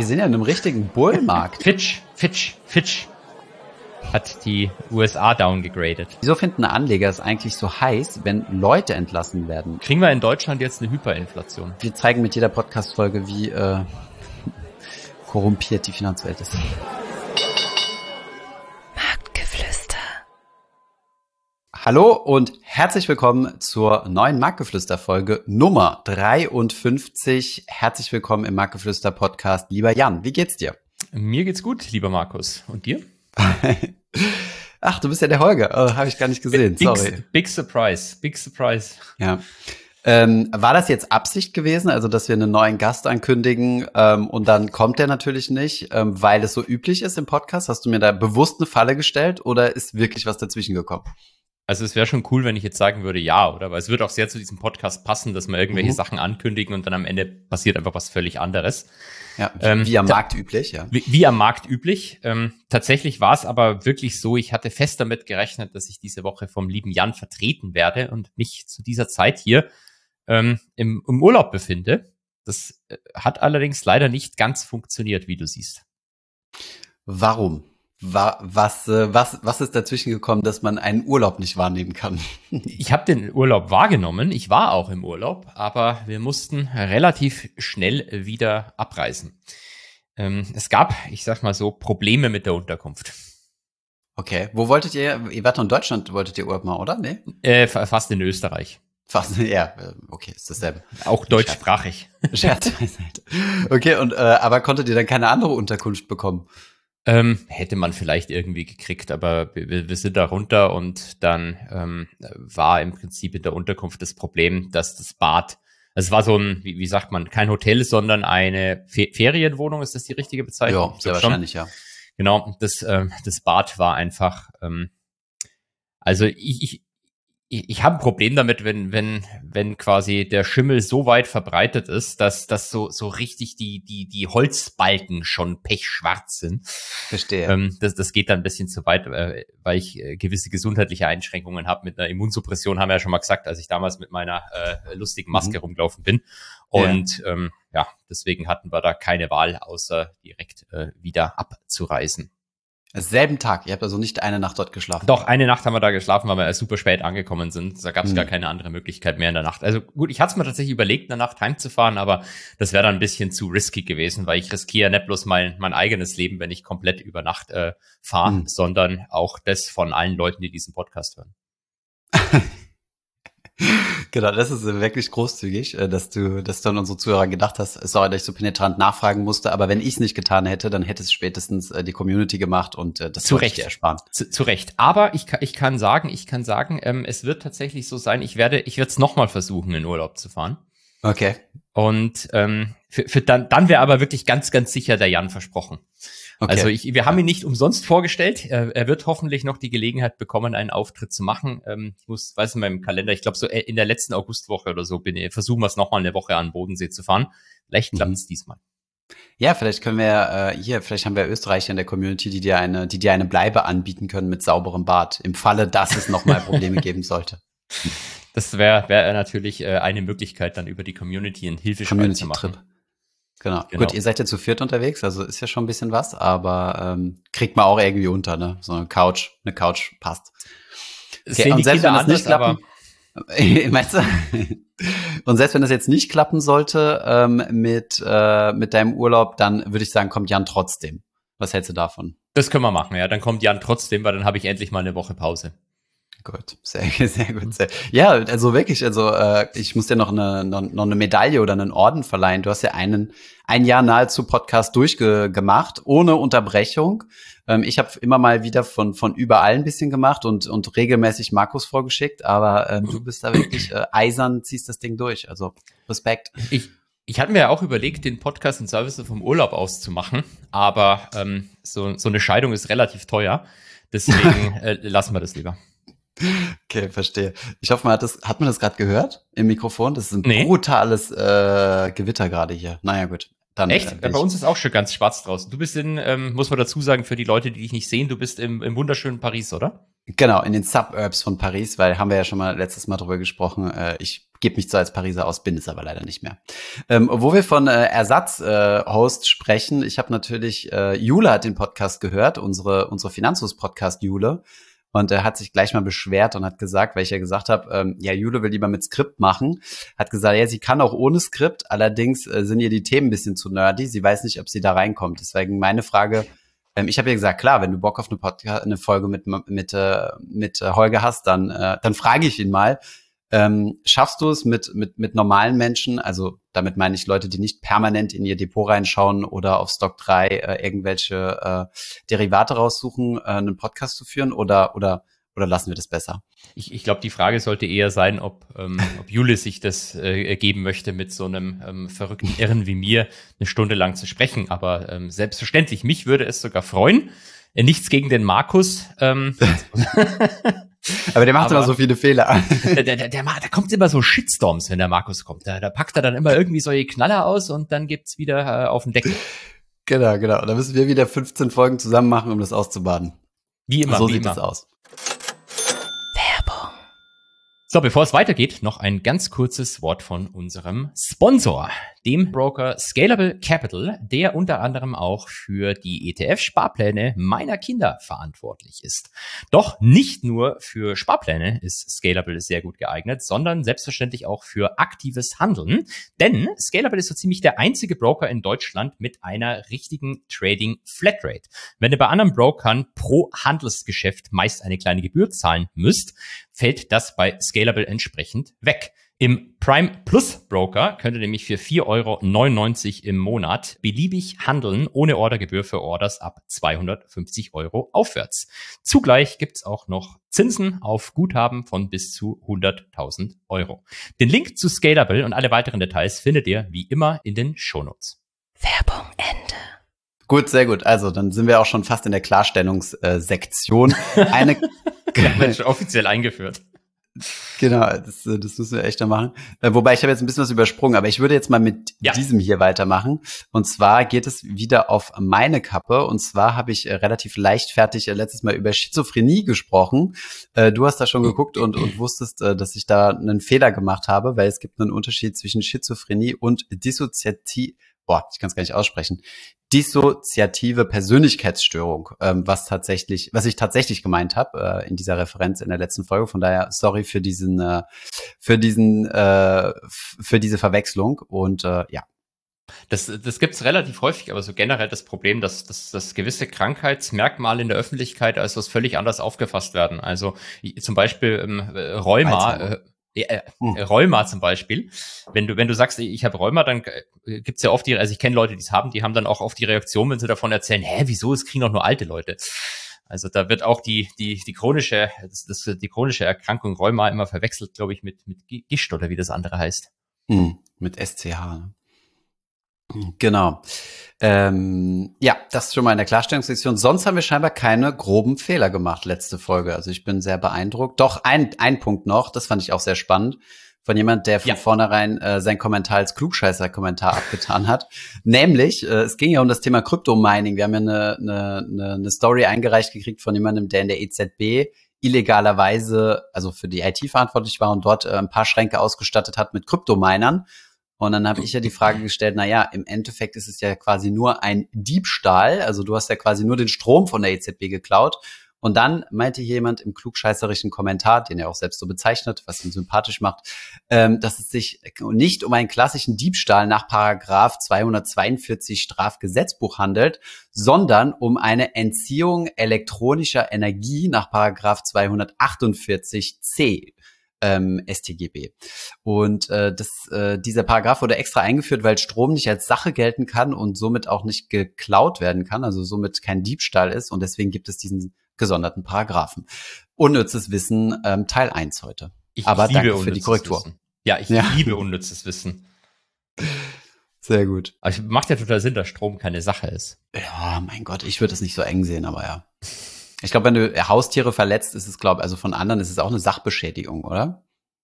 Wir sind ja in einem richtigen Bullmarkt. Fitch hat die USA downgegradet. Wieso finden Anleger es eigentlich so heiß, wenn Leute entlassen werden? Kriegen wir in Deutschland jetzt eine Hyperinflation? Wir zeigen mit jeder Podcast-Folge, wie korrumpiert die Finanzwelt ist. Marktgeflüster. Hallo und herzlich willkommen zur neuen Marktgeflüster-Folge Nummer 53. Herzlich willkommen im Marktgeflüster-Podcast. Lieber Jan, wie geht's dir? Mir geht's gut, lieber Markus. Und dir? Ach, du bist ja der Holger. Oh, habe ich gar nicht gesehen. Sorry. Big surprise. Ja. War das jetzt Absicht gewesen, also dass wir einen neuen Gast ankündigen und dann kommt der natürlich nicht, weil es so üblich ist im Podcast? Hast du mir da bewusst eine Falle gestellt oder ist wirklich was dazwischen gekommen? Also es wäre schon cool, wenn ich jetzt sagen würde, ja, oder? Weil es wird auch sehr zu diesem Podcast passen, dass wir irgendwelche Sachen ankündigen und dann am Ende passiert einfach was völlig anderes. Ja, wie am Markt üblich, ja. Wie am Markt üblich. Tatsächlich war es aber wirklich so, ich hatte fest damit gerechnet, dass ich diese Woche vom lieben Jan vertreten werde und mich zu dieser Zeit hier im Urlaub befinde. Das hat allerdings leider nicht ganz funktioniert, wie du siehst. Warum? Was ist dazwischen gekommen, dass man einen Urlaub nicht wahrnehmen kann? Ich habe den Urlaub wahrgenommen. Ich war auch im Urlaub, aber wir mussten relativ schnell wieder abreisen. Es gab, ich sag mal so, Probleme mit der Unterkunft. Okay, wo wolltet ihr? Ihr wart noch in Deutschland, wolltet ihr Urlaub mal, oder? Nee? Fast in Österreich. Fast, ja, okay, ist dasselbe. Auch deutschsprachig. Scherz. Okay, und aber konntet ihr dann keine andere Unterkunft bekommen? Hätte man vielleicht irgendwie gekriegt, aber wir sind da runter und dann war im Prinzip in der Unterkunft das Problem, dass das Bad, also es war so ein, wie sagt man, kein Hotel, sondern eine Ferienwohnung, ist das die richtige Bezeichnung? Ja, sehr wahrscheinlich, ja. Genau, das Bad war einfach, also ich habe ein Problem damit, wenn quasi der Schimmel so weit verbreitet ist, dass so richtig die Holzbalken schon pechschwarz sind. Verstehe. Das geht dann ein bisschen zu weit, weil ich gewisse gesundheitliche Einschränkungen habe mit einer Immunsuppression, haben wir ja schon mal gesagt, als ich damals mit meiner lustigen Maske rumgelaufen bin. Und ja, deswegen hatten wir da keine Wahl, außer direkt wieder abzureisen. Selben Tag, ihr habt also nicht eine Nacht dort geschlafen? Doch, eine Nacht haben wir da geschlafen, weil wir super spät angekommen sind. Da gab es gar keine andere Möglichkeit mehr in der Nacht. Also gut, ich hatte es mir tatsächlich überlegt, in der Nacht heimzufahren, aber das wäre dann ein bisschen zu risky gewesen, weil ich riskiere nicht bloß mein eigenes Leben, wenn ich komplett über Nacht fahre, sondern auch das von allen Leuten, die diesen Podcast hören. Genau, das ist wirklich großzügig, dass du an unsere Zuhörer gedacht hast. Sorry, dass ich so penetrant nachfragen musste, aber wenn ich es nicht getan hätte, dann hätte es spätestens die Community gemacht und das wollte ich dir ersparen. Zu Recht. Aber ich kann sagen, es wird tatsächlich so sein, ich werde es nochmal versuchen, in Urlaub zu fahren. Okay. Und für dann wäre aber wirklich ganz, ganz sicher der Jan versprochen. Okay. Also wir haben ihn nicht umsonst vorgestellt. Er wird hoffentlich noch die Gelegenheit bekommen, einen Auftritt zu machen. Ich weiß in meinem Kalender, ich glaube so in der letzten Augustwoche oder so versuchen wir es nochmal eine Woche an den Bodensee zu fahren. Vielleicht klappt es diesmal. Ja, vielleicht können wir vielleicht haben wir Österreicher in der Community, die dir eine Bleibe anbieten können mit sauberem Bad, im Falle, dass es nochmal Probleme geben sollte. Das wäre natürlich eine Möglichkeit, dann über die Community einen Hilfeschrei zu machen. Trip. Genau. Gut, ihr seid ja zu viert unterwegs, also ist ja schon ein bisschen was, aber kriegt man auch irgendwie unter, ne? So eine Couch passt. Okay, und selbst wenn das nicht klappen, meinst du? Und selbst wenn das jetzt nicht klappen sollte mit deinem Urlaub, dann würde ich sagen, kommt Jan trotzdem. Was hältst du davon? Das können wir machen, ja. Dann kommt Jan trotzdem, weil dann habe ich endlich mal eine Woche Pause. Gut, sehr gut. Ja, also wirklich, ich muss dir noch eine Medaille oder einen Orden verleihen. Du hast ja ein Jahr nahezu Podcast durchgemacht, ohne Unterbrechung. Ich habe immer mal wieder von überall ein bisschen gemacht und regelmäßig Markus vorgeschickt, aber du bist da wirklich eisern, ziehst das Ding durch. Also Respekt. Ich hatte mir ja auch überlegt, den Podcast in Service vom Urlaub aus zu machen, aber so eine Scheidung ist relativ teuer. Deswegen lassen wir das lieber. Okay, verstehe. Ich hoffe, hat man das gerade gehört im Mikrofon? Das ist ein brutales Gewitter gerade hier. Naja, gut. Dann, echt? Bei uns ist auch schon ganz schwarz draußen. Du bist muss man dazu sagen, für die Leute, die dich nicht sehen, du bist im wunderschönen Paris, oder? Genau, in den Suburbs von Paris, weil haben wir ja schon mal letztes Mal drüber gesprochen. Ich gebe mich zwar als Pariser aus, bin es aber leider nicht mehr. Wo wir von Ersatz-Host sprechen, ich habe natürlich, Jule hat den Podcast gehört, unsere Finanzhus-Podcast Jule. Und er hat sich gleich mal beschwert und hat gesagt, weil ich ja gesagt habe, ja, Jule will lieber mit Skript machen, hat gesagt, ja, sie kann auch ohne Skript, allerdings sind ihr die Themen ein bisschen zu nerdy, sie weiß nicht, ob sie da reinkommt. Deswegen meine Frage, ich habe ja gesagt, klar, wenn du Bock auf eine Folge mit Holger hast, dann frage ich ihn mal, schaffst du es mit normalen Menschen, also damit meine ich Leute, die nicht permanent in ihr Depot reinschauen oder auf Stock 3 irgendwelche Derivate raussuchen, einen Podcast zu führen oder lassen wir das besser? Ich glaube, die Frage sollte eher sein, ob Jule sich das geben möchte, mit so einem verrückten Irren wie mir eine Stunde lang zu sprechen. Aber selbstverständlich, mich würde es sogar freuen. Nichts gegen den Markus. Aber der macht immer so viele Fehler. Da kommt immer so Shitstorms, wenn der Markus kommt. Da packt er dann immer irgendwie solche Knaller aus und dann gibt's wieder auf den Deckel. Genau. Da müssen wir wieder 15 Folgen zusammen machen, um das auszubaden. Wie immer. So sieht das aus. So, bevor es weitergeht, noch ein ganz kurzes Wort von unserem Sponsor, dem Broker Scalable Capital, der unter anderem auch für die ETF-Sparpläne meiner Kinder verantwortlich ist. Doch nicht nur für Sparpläne ist Scalable sehr gut geeignet, sondern selbstverständlich auch für aktives Handeln. Denn Scalable ist so ziemlich der einzige Broker in Deutschland mit einer richtigen Trading Flatrate. Wenn ihr bei anderen Brokern pro Handelsgeschäft meist eine kleine Gebühr zahlen müsst, fällt das bei Scalable entsprechend weg. Im Prime Plus Broker könnt ihr nämlich für 4,99 € im Monat beliebig handeln, ohne Ordergebühr für Orders ab 250 € aufwärts. Zugleich gibt's auch noch Zinsen auf Guthaben von bis zu 100.000 €. Den Link zu Scalable und alle weiteren Details findet ihr wie immer in den Shownotes. Werbung Ende. Gut, sehr gut. Also dann sind wir auch schon fast in der Klarstellungssektion. Ja, Mensch, offiziell eingeführt. Genau, das müssen wir echt noch machen. Wobei, ich habe jetzt ein bisschen was übersprungen, aber ich würde jetzt mal mit diesem hier weitermachen. Und zwar geht es wieder auf meine Kappe. Und zwar habe ich relativ leichtfertig letztes Mal über Schizophrenie gesprochen. Du hast da schon geguckt und wusstest, dass ich da einen Fehler gemacht habe, weil es gibt einen Unterschied zwischen Schizophrenie und dissoziativ. Ich kann es gar nicht aussprechen. Dissoziative Persönlichkeitsstörung, was ich tatsächlich gemeint habe in dieser Referenz in der letzten Folge. Von daher sorry für diese Verwechslung und ja. Das gibt's relativ häufig, aber so generell das Problem, dass gewisse Krankheitsmerkmale in der Öffentlichkeit als was völlig anders aufgefasst werden. Also zum Beispiel Rheuma. Rheuma zum Beispiel. Wenn du sagst, ich habe Rheuma, dann gibt's ja oft ich kenne Leute, die haben dann auch oft die Reaktion, wenn sie davon erzählen, wieso, es kriegen doch nur alte Leute. Also da wird auch die chronische Erkrankung Rheuma immer verwechselt, glaube ich, mit Gischt oder wie das andere heißt. Mit SCH. Genau. Ja, das ist schon mal in der Klarstellungssektion. Sonst haben wir scheinbar keine groben Fehler gemacht, letzte Folge. Also ich bin sehr beeindruckt. Doch, ein Punkt noch, das fand ich auch sehr spannend, von jemand, der von vornherein sein Kommentar als Klugscheißer-Kommentar abgetan hat. Nämlich, es ging ja um das Thema Kryptomining. Wir haben ja eine Story eingereicht gekriegt von jemandem, der in der EZB illegalerweise, also für die IT verantwortlich war und dort ein paar Schränke ausgestattet hat mit Kryptominern. Und dann habe ich ja die Frage gestellt, im Endeffekt ist es ja quasi nur ein Diebstahl. Also du hast ja quasi nur den Strom von der EZB geklaut. Und dann meinte hier jemand im klugscheißerischen Kommentar, den er auch selbst so bezeichnet, was ihn sympathisch macht, dass es sich nicht um einen klassischen Diebstahl nach Paragraph 242 Strafgesetzbuch handelt, sondern um eine Entziehung elektronischer Energie nach Paragraph 248c. StGB. Und dieser Paragraph wurde extra eingeführt, weil Strom nicht als Sache gelten kann und somit auch nicht geklaut werden kann, also somit kein Diebstahl ist. Und deswegen gibt es diesen gesonderten Paragraphen. Unnützes Wissen, Teil 1 heute. Aber danke für die Korrektur. Wissen. Ich liebe unnützes Wissen. Sehr gut. Aber es macht ja total Sinn, dass Strom keine Sache ist. Ja, mein Gott, ich würde es nicht so eng sehen, aber ja. Ich glaube, wenn du Haustiere verletzt, ist es, also von anderen ist es auch eine Sachbeschädigung, oder?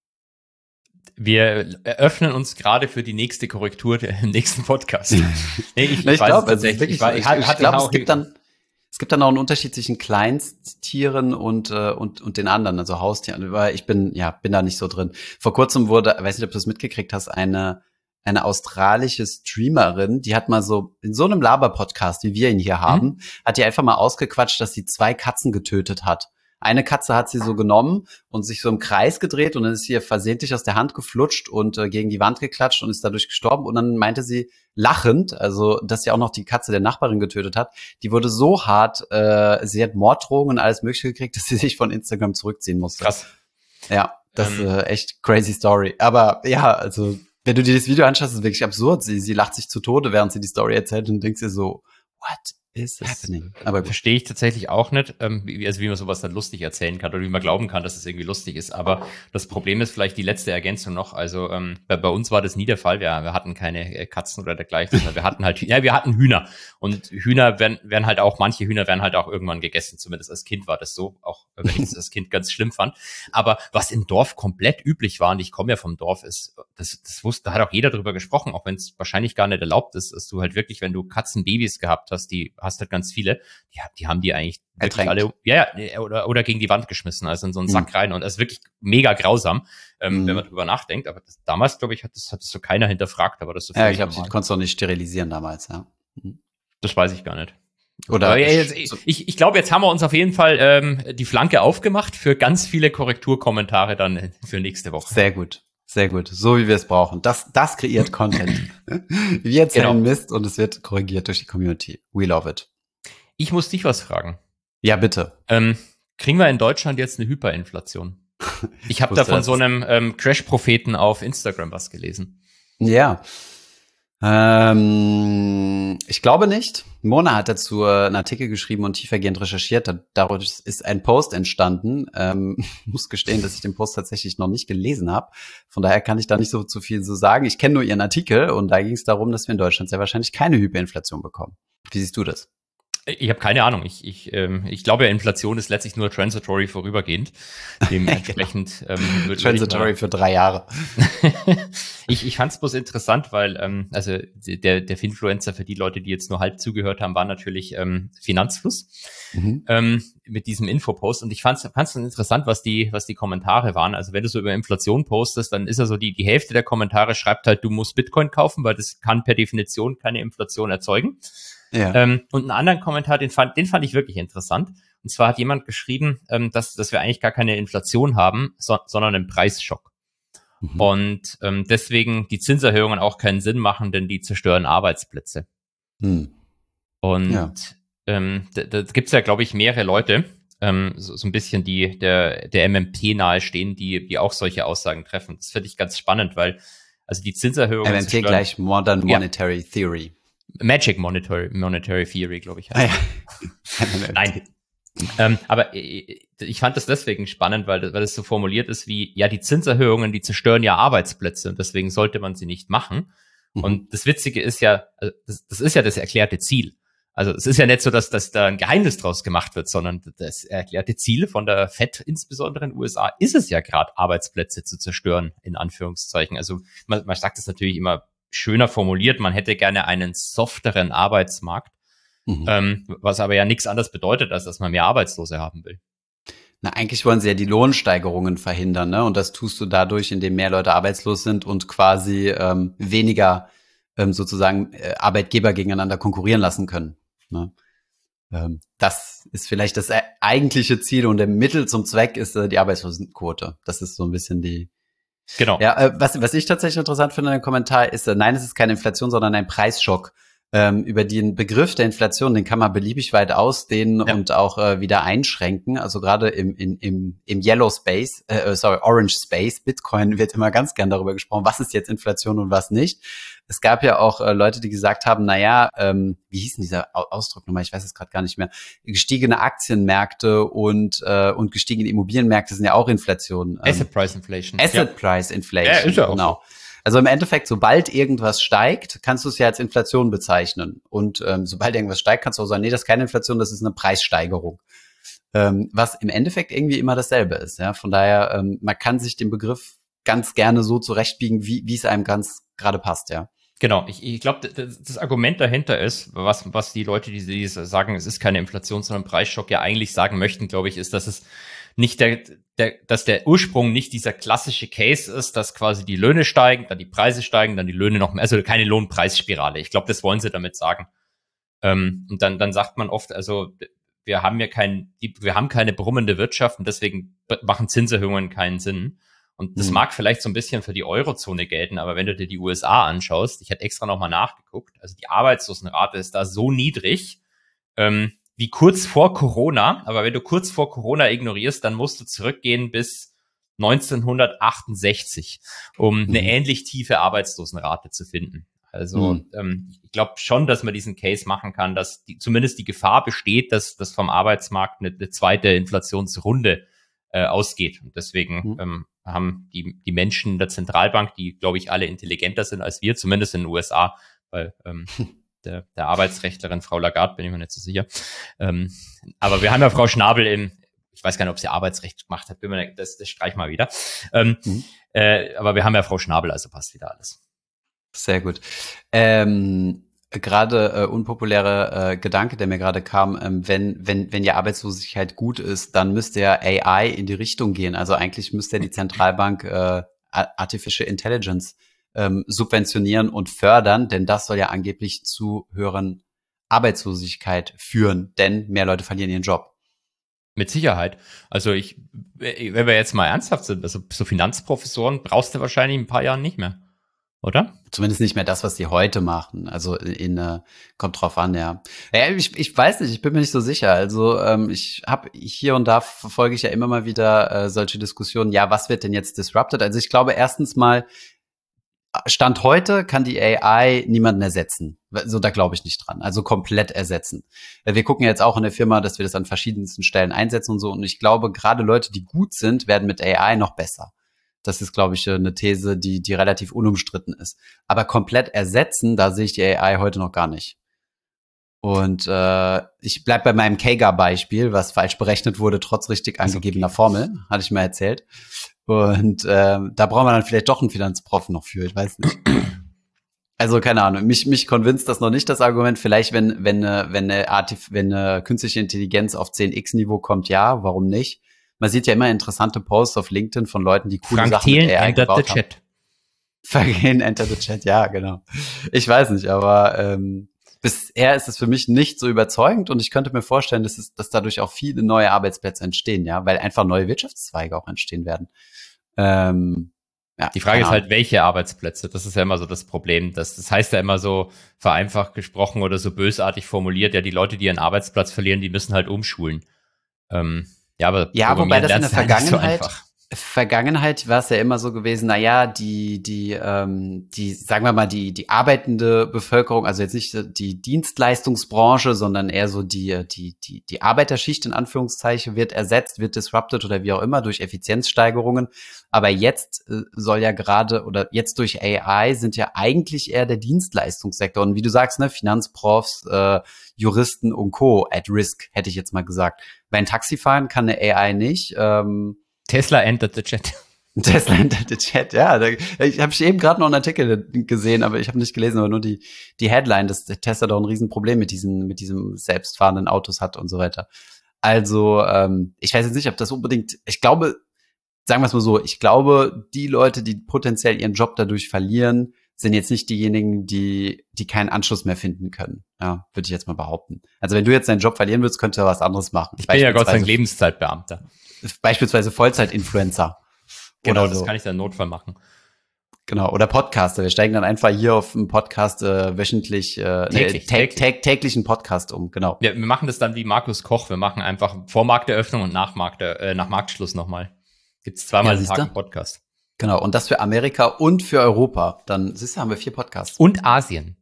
Wir eröffnen uns gerade für die nächste Korrektur im nächsten Podcast. Ich glaube, es gibt gibt dann auch einen Unterschied zwischen Kleinsttieren und den anderen, also Haustieren. Weil ich bin da nicht so drin. Vor kurzem wurde, weiß nicht, ob du es mitgekriegt hast, eine australische Streamerin, die hat mal so in so einem Laber-Podcast, wie wir ihn hier haben, hat die einfach mal ausgequatscht, dass sie 2 Katzen getötet hat. Eine Katze hat sie so genommen und sich so im Kreis gedreht und dann ist sie ihr versehentlich aus der Hand geflutscht und gegen die Wand geklatscht und ist dadurch gestorben. Und dann meinte sie lachend, also dass sie auch noch die Katze der Nachbarin getötet hat, die wurde so hart, sie hat Morddrohungen und alles Mögliche gekriegt, dass sie sich von Instagram zurückziehen musste. Krass. Ja, das ist echt crazy Story. Aber ja, also wenn du dir das Video anschaust, ist es wirklich absurd. Sie lacht sich zu Tode, während sie die Story erzählt und denkst dir so, what is happening? Aber verstehe ich tatsächlich auch nicht, wie man sowas dann lustig erzählen kann oder wie man glauben kann, dass es irgendwie lustig ist. Aber das Problem ist vielleicht die letzte Ergänzung noch. Also bei uns war das nie der Fall. Wir hatten keine Katzen oder dergleichen, sondern wir hatten halt, wir hatten Hühner. Und Hühner werden halt auch, manche Hühner werden halt auch irgendwann gegessen. Zumindest als Kind war das so, auch wenn ich das als Kind ganz schlimm fand. Aber was im Dorf komplett üblich war, und ich komme ja vom Dorf, ist, da hat auch jeder drüber gesprochen, auch wenn es wahrscheinlich gar nicht erlaubt ist, dass du halt wirklich, wenn du Katzenbabys gehabt hast, die hast halt ganz viele, die haben die eigentlich wirklich alle, oder gegen die Wand geschmissen, also in so einen Sack rein, und das ist wirklich mega grausam, wenn man drüber nachdenkt, aber damals, glaube ich, hat das so keiner hinterfragt, aber das ist so. Ja, ich glaube, du konntest auch nicht sterilisieren damals, ja. Das weiß ich gar nicht. Oder ich glaube, jetzt haben wir uns auf jeden Fall die Flanke aufgemacht für ganz viele Korrekturkommentare dann für nächste Woche. Sehr gut. Sehr gut, so wie wir es brauchen. Das kreiert Content. Wir erzählen Mist und es wird korrigiert durch die Community. We love it. Ich muss dich was fragen. Ja, bitte. Kriegen wir in Deutschland jetzt eine Hyperinflation? Ich habe da von so einem Crash-Propheten auf Instagram was gelesen. Ja. Ich glaube nicht. Mona hat dazu einen Artikel geschrieben und tiefergehend recherchiert. Dadurch ist ein Post entstanden. Muss gestehen, dass ich den Post tatsächlich noch nicht gelesen habe. Von daher kann ich da nicht so zu viel so sagen. Ich kenne nur ihren Artikel und da ging es darum, dass wir in Deutschland sehr wahrscheinlich keine Hyperinflation bekommen. Wie siehst du das? Ich habe keine Ahnung. Ich glaube, Inflation ist letztlich nur transitory vorübergehend. Dementsprechend transitory für 3 Jahre. Ich fand es bloß interessant, weil also der Finfluencer, für die Leute, die jetzt nur halb zugehört haben, war natürlich Finanzfluss mit diesem Infopost. Und ich fand's interessant, was die Kommentare waren. Also wenn du so über Inflation postest, dann ist ja so die Hälfte der Kommentare schreibt halt, du musst Bitcoin kaufen, weil das kann per Definition keine Inflation erzeugen. Ja. Und einen anderen Kommentar, den fand ich wirklich interessant. Und zwar hat jemand geschrieben, dass wir eigentlich gar keine Inflation haben, sondern einen Preisschock. Und deswegen die Zinserhöhungen auch keinen Sinn machen, denn die zerstören Arbeitsplätze. Und da gibt's ja, glaube ich, mehrere Leute, so ein bisschen die der MMT nahestehen, die auch solche Aussagen treffen. Das finde ich ganz spannend, weil also die Zinserhöhungen MMT gleich Modern Monetary Theory. Magic Monetary Theory, glaube ich. Heißt. Nein. Aber ich fand das deswegen spannend, weil das so formuliert ist wie, ja, die Zinserhöhungen, die zerstören ja Arbeitsplätze und deswegen sollte man sie nicht machen. Und das Witzige ist ja, das ist ja das erklärte Ziel. Also es ist ja nicht so, dass da ein Geheimnis draus gemacht wird, sondern das erklärte Ziel von der FED, insbesondere in den USA, ist es ja gerade, Arbeitsplätze zu zerstören, in Anführungszeichen. Also man sagt es natürlich immer schöner formuliert, man hätte gerne einen softeren Arbeitsmarkt, was aber ja nichts anderes bedeutet, als dass man mehr Arbeitslose haben will. Na, eigentlich wollen sie ja die Lohnsteigerungen verhindern, ne? Und das tust du dadurch, indem mehr Leute arbeitslos sind und quasi weniger sozusagen Arbeitgeber gegeneinander konkurrieren lassen können. Ne? Das ist vielleicht das eigentliche Ziel und der Mittel zum Zweck ist die Arbeitslosenquote. Das ist so ein bisschen die. Genau. Ja, was ich tatsächlich interessant finde in dem Kommentar ist, nein, es ist keine Inflation, sondern ein Preisschock. Über den Begriff der Inflation, den kann man beliebig weit ausdehnen und auch wieder einschränken. Also gerade im Yellow Space, Orange Space, Bitcoin wird immer ganz gern darüber gesprochen, was ist jetzt Inflation und was nicht. Es gab ja auch Leute, die gesagt haben, wie hieß denn dieser Ausdruck nochmal? Ich weiß es gerade gar nicht mehr. Gestiegene Aktienmärkte und gestiegene Immobilienmärkte sind ja auch Inflation. Asset Price Inflation. Asset Price Inflation. Ja, ist ja auch genau. So. Also im Endeffekt, sobald irgendwas steigt, kannst du es ja als Inflation bezeichnen. Und sobald irgendwas steigt, kannst du auch sagen, nee, das ist keine Inflation, das ist eine Preissteigerung. Was im Endeffekt irgendwie immer dasselbe ist. Ja? Von daher, man kann sich den Begriff ganz gerne so zurechtbiegen, wie es einem ganz gerade passt, ja. Genau, ich glaube, das Argument dahinter ist, was die Leute, die sagen, es ist keine Inflation, sondern Preisschock, ja eigentlich sagen möchten, glaube ich, ist, dass es nicht dass der Ursprung nicht dieser klassische Case ist, dass quasi die Löhne steigen, dann die Preise steigen, dann die Löhne noch mehr, also keine Lohnpreisspirale. Ich glaube, das wollen sie damit sagen. Und dann sagt man oft, also wir haben keine brummende Wirtschaft und deswegen machen Zinserhöhungen keinen Sinn. Und das mag vielleicht so ein bisschen für die Eurozone gelten, aber wenn du dir die USA anschaust, ich hätte extra nochmal nachgeguckt, also die Arbeitslosenrate ist da so niedrig, wie kurz vor Corona, aber wenn du kurz vor Corona ignorierst, dann musst du zurückgehen bis 1968, um eine ähnlich tiefe Arbeitslosenrate zu finden. Also ich glaube schon, dass man diesen Case machen kann, dass zumindest die Gefahr besteht, dass das vom Arbeitsmarkt eine zweite Inflationsrunde ausgeht. Und deswegen haben die Menschen der Zentralbank, die, glaube ich, alle intelligenter sind als wir, zumindest in den USA, weil der Arbeitsrechtlerin Frau Lagarde bin ich mir nicht so sicher. Aber wir haben ja Frau Schnabel ich weiß gar nicht, ob sie Arbeitsrecht gemacht hat, das streich mal wieder. Aber wir haben ja Frau Schnabel, also passt wieder alles. Sehr gut. Gerade unpopuläre Gedanke, der mir gerade kam, wenn ja Arbeitslosigkeit gut ist, dann müsste ja AI in die Richtung gehen. Also eigentlich müsste ja die Zentralbank Artificial Intelligence subventionieren und fördern, denn das soll ja angeblich zu höheren Arbeitslosigkeit führen, denn mehr Leute verlieren ihren Job. Mit Sicherheit. Also wenn wir jetzt mal ernsthaft sind, also so Finanzprofessoren brauchst du wahrscheinlich in ein paar Jahren nicht mehr. Oder? Zumindest nicht mehr das, was die heute machen. Also kommt drauf an, ja. Ja, ich weiß nicht, ich bin mir nicht so sicher. Also ich habe hier und da verfolge ich ja immer mal wieder solche Diskussionen. Ja, was wird denn jetzt disrupted? Also ich glaube erstens mal, Stand heute kann die AI niemanden ersetzen. So, da glaube ich nicht dran. Also komplett ersetzen. Wir gucken jetzt auch in der Firma, dass wir das an verschiedensten Stellen einsetzen und so. Und ich glaube, gerade Leute, die gut sind, werden mit AI noch besser. Das ist, glaube ich, eine These, die relativ unumstritten ist. Aber komplett ersetzen, da sehe ich die AI heute noch gar nicht. Und ich bleib bei meinem Kager-Beispiel, was falsch berechnet wurde, trotz richtig angegebener Formel, hatte ich mal erzählt. Und da brauchen wir dann vielleicht doch einen Finanzprof noch für, ich weiß nicht. Also keine Ahnung, mich convinced das noch nicht, das Argument. Vielleicht, wenn eine künstliche Intelligenz auf 10x-Niveau kommt, ja, warum nicht? Man sieht ja immer interessante Posts auf LinkedIn von Leuten, die coole Frank Sachen Thelen mit AI gebaut haben. Chat. Enter the Chat, ja, genau. Ich weiß nicht, aber bisher ist es für mich nicht so überzeugend und ich könnte mir vorstellen, dass dadurch auch viele neue Arbeitsplätze entstehen, ja, weil einfach neue Wirtschaftszweige auch entstehen werden. Ja, die Frage ist halt, welche Arbeitsplätze? Das ist ja immer so das Problem. Das heißt ja immer so vereinfacht gesprochen oder so bösartig formuliert, ja, die Leute, die ihren Arbeitsplatz verlieren, die müssen halt umschulen. Ja, wobei das in der Vergangenheit war es ja immer so gewesen, na ja, die sagen wir mal, die arbeitende Bevölkerung, also jetzt nicht die Dienstleistungsbranche, sondern eher so die Arbeiterschicht in Anführungszeichen wird ersetzt, wird disrupted oder wie auch immer durch Effizienzsteigerungen. Aber jetzt soll ja gerade oder jetzt durch AI sind ja eigentlich eher der Dienstleistungssektor und wie du sagst, ne, Finanzprofs, Juristen und Co. at risk, hätte ich jetzt mal gesagt. Weil ein Taxifahren kann eine AI nicht. Tesla entered the chat. Tesla entered the chat, ja. Ich habe eben gerade noch einen Artikel gesehen, aber ich habe nicht gelesen, aber nur die Headline, dass Tesla doch ein Riesenproblem mit diesem selbstfahrenden Autos hat und so weiter. Also, ich weiß jetzt nicht, ob das unbedingt, ich glaube, sagen wir es mal so, ich glaube, die Leute, die potenziell ihren Job dadurch verlieren, sind jetzt nicht diejenigen, die keinen Anschluss mehr finden können. Ja, würde ich jetzt mal behaupten. Also wenn du jetzt deinen Job verlieren würdest, könntest du was anderes machen. Ich bin ja Gott sei Dank Lebenszeitbeamter. Beispielsweise Vollzeit-Influencer. Genau, das kann ich dann im Notfall machen. Genau, oder Podcaster. Wir steigen dann einfach hier auf einen Podcast wöchentlich, täglichen Podcast um, genau. Ja, wir machen das dann wie Markus Koch. Wir machen einfach vor Markteröffnung und nach Marktschluss nochmal. Gibt's zweimal den Tag einen Podcast. Genau, und das für Amerika und für Europa. Dann, siehst du, haben wir 4 Podcasts. Und Asien.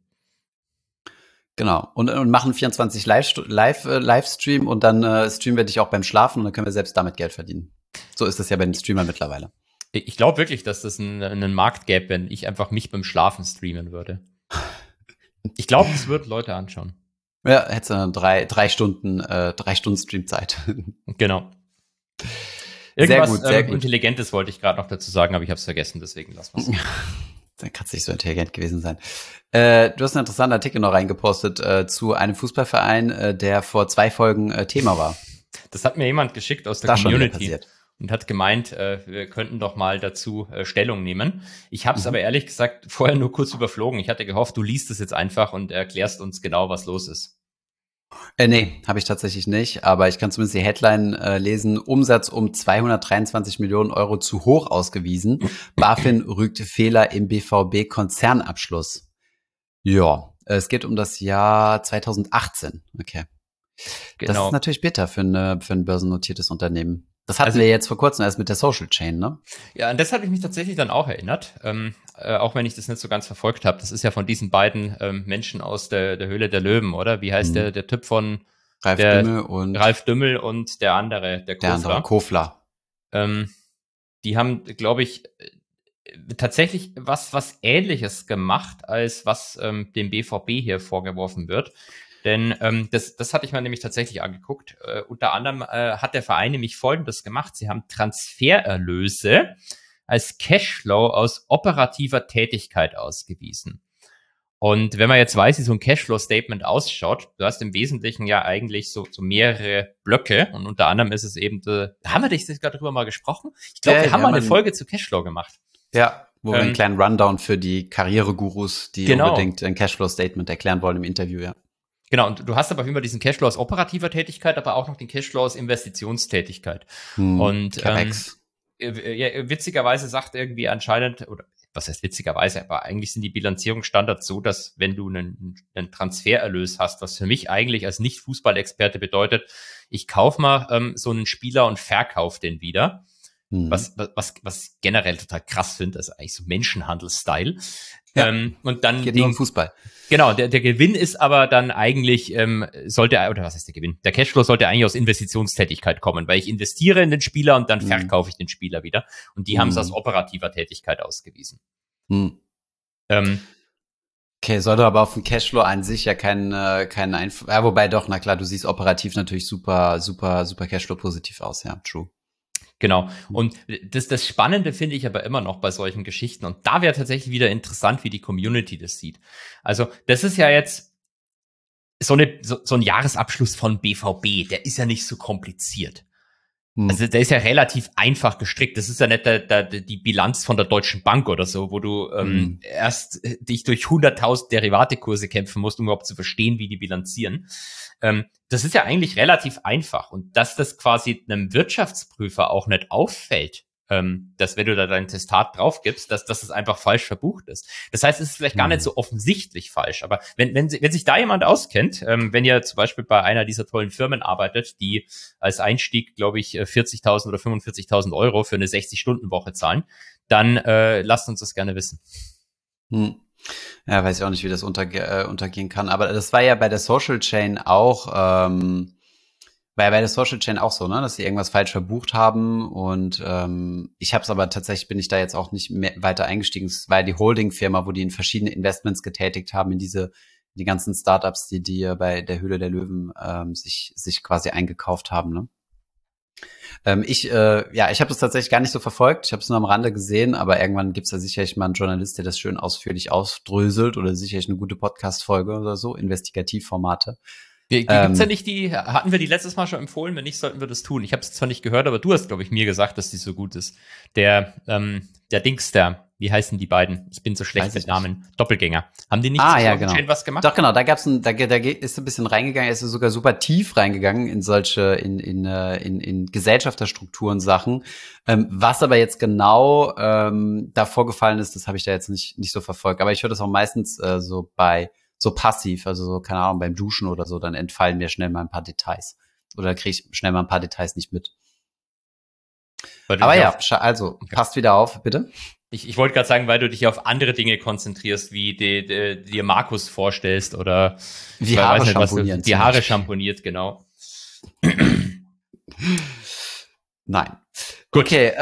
Genau, und machen 24 Livestream und dann streamen wir dich auch beim Schlafen und dann können wir selbst damit Geld verdienen. So ist das ja bei den Streamern mittlerweile. Ich glaube wirklich, dass das einen Markt gäbe, wenn ich einfach mich beim Schlafen streamen würde. Ich glaube, es wird Leute anschauen. Ja, hättest du 3 Stunden Streamzeit. Genau. Irgendwas sehr gut. Intelligentes wollte ich gerade noch dazu sagen, aber ich habe es vergessen, deswegen lassen wir es. Dann kann es nicht so intelligent gewesen sein. Du hast einen interessanten Artikel noch reingepostet zu einem Fußballverein, der vor 2 Folgen Thema war. Das hat mir jemand geschickt aus der Community und hat gemeint, wir könnten doch mal dazu Stellung nehmen. Ich habe es aber ehrlich gesagt vorher nur kurz überflogen. Ich hatte gehofft, du liest es jetzt einfach und erklärst uns genau, was los ist. Nee, habe ich tatsächlich nicht, aber ich kann zumindest die Headline lesen. Umsatz um 223 Millionen Euro zu hoch ausgewiesen. BaFin rügt Fehler im BVB-Konzernabschluss. Ja, es geht um das Jahr 2018. Okay. Genau. Das ist natürlich bitter für ein börsennotiertes Unternehmen. Das hatten wir jetzt vor kurzem erst mit der Social Chain, ne? Ja, an das habe ich mich tatsächlich dann auch erinnert, auch wenn ich das nicht so ganz verfolgt habe. Das ist ja von diesen beiden Menschen aus der Höhle der Löwen, oder? Wie heißt der Typ von Ralf Dümmel und der andere, der Kofler. Der andere, Kofler. Die haben, glaube ich, tatsächlich was Ähnliches gemacht, als was dem BVB hier vorgeworfen wird. Denn das hatte ich mir nämlich tatsächlich angeguckt. Unter anderem hat der Verein nämlich Folgendes gemacht. Sie haben Transfererlöse als Cashflow aus operativer Tätigkeit ausgewiesen. Und wenn man jetzt weiß, wie so ein Cashflow-Statement ausschaut, du hast im Wesentlichen ja eigentlich so mehrere Blöcke. Und unter anderem ist es eben, haben wir gerade drüber mal gesprochen? Ich glaube, wir haben mal eine Folge zu Cashflow gemacht. Ja, wo wir einen kleinen Rundown für die Karrieregurus, die unbedingt ein Cashflow-Statement erklären wollen im Interview, ja. Genau, und du hast aber immer diesen Cashflow aus operativer Tätigkeit, aber auch noch den Cashflow aus Investitionstätigkeit. Und witzigerweise sagt irgendwie anscheinend, oder was heißt witzigerweise, aber eigentlich sind die Bilanzierungsstandards so, dass wenn du einen Transfererlös hast, was für mich eigentlich als Nicht-Fußballexperte bedeutet, ich kaufe mal so einen Spieler und verkaufe den wieder. Was generell total krass finde, das ist eigentlich so Menschenhandel-Style. Ja, und dann geht nur um Fußball. Genau, der Gewinn ist aber dann eigentlich, oder was heißt der Gewinn? Der Cashflow sollte eigentlich aus Investitionstätigkeit kommen, weil ich investiere in den Spieler und dann verkaufe ich den Spieler wieder. Und die haben es aus operativer Tätigkeit ausgewiesen. Okay, sollte aber auf den Cashflow an sich ja keinen Einfluss, ja, wobei doch, na klar, du siehst operativ natürlich super Cashflow positiv aus, ja, true. Genau. Und das Spannende finde ich aber immer noch bei solchen Geschichten. Und da wäre tatsächlich wieder interessant, wie die Community das sieht. Also, das ist ja jetzt so ein Jahresabschluss von BVB. Der ist ja nicht so kompliziert. Also, der ist ja relativ einfach gestrickt. Das ist ja nicht die Bilanz von der Deutschen Bank oder so, wo du erst dich durch 100.000 Derivatekurse kämpfen musst, um überhaupt zu verstehen, wie die bilanzieren. Das ist ja eigentlich relativ einfach. Und dass das quasi einem Wirtschaftsprüfer auch nicht auffällt, dass wenn du da dein Testat drauf gibst, dass es einfach falsch verbucht ist. Das heißt, es ist vielleicht gar nicht so offensichtlich falsch. Aber wenn sich da jemand auskennt, wenn ihr zum Beispiel bei einer dieser tollen Firmen arbeitet, die als Einstieg, glaube ich, 40.000 oder 45.000 Euro für eine 60-Stunden-Woche zahlen, dann lasst uns das gerne wissen. Ja, weiß ich auch nicht, wie das untergehen kann. Aber das war ja bei der Social Chain auch, so, ne, dass sie irgendwas falsch verbucht haben. Und ich habe es aber tatsächlich, bin ich da jetzt auch nicht mehr weiter eingestiegen. Es war ja die Holding-Firma, wo die in verschiedene Investments getätigt haben, in die ganzen Startups, die bei der Höhle der Löwen sich quasi eingekauft haben, ne? Ich habe das tatsächlich gar nicht so verfolgt. Ich habe es nur am Rande gesehen, aber irgendwann gibt's da sicherlich mal einen Journalist, der das schön ausführlich aufdröselt oder sicherlich eine gute Podcast-Folge oder so, Investigativformate. Gibt's ja nicht hatten wir die letztes Mal schon empfohlen? Wenn nicht, sollten wir das tun. Ich habe es zwar nicht gehört, aber du hast, glaube ich, mir gesagt, dass die so gut ist. Der wie heißen die beiden? Ich bin so schlecht mit Namen. Doppelgänger. Haben die nicht genau. was gemacht? Doch, genau. Da ist ein bisschen reingegangen. Er ist sogar super tief reingegangen in solche, in Gesellschafterstrukturen Sachen. Was aber jetzt genau da vorgefallen ist, das habe ich da jetzt nicht so verfolgt. Aber ich höre das auch meistens so passiv, also so, keine Ahnung, beim Duschen oder so, dann entfallen mir schnell mal ein paar Details. Oder kriege ich schnell mal ein paar Details nicht mit. Aber ja, passt wieder auf, bitte. Ich wollte gerade sagen, weil du dich auf andere Dinge konzentrierst, wie dir Markus vorstellst oder wie Haare schamponieren. Die Haare schamponiert, genau. Nein. Gut. Okay,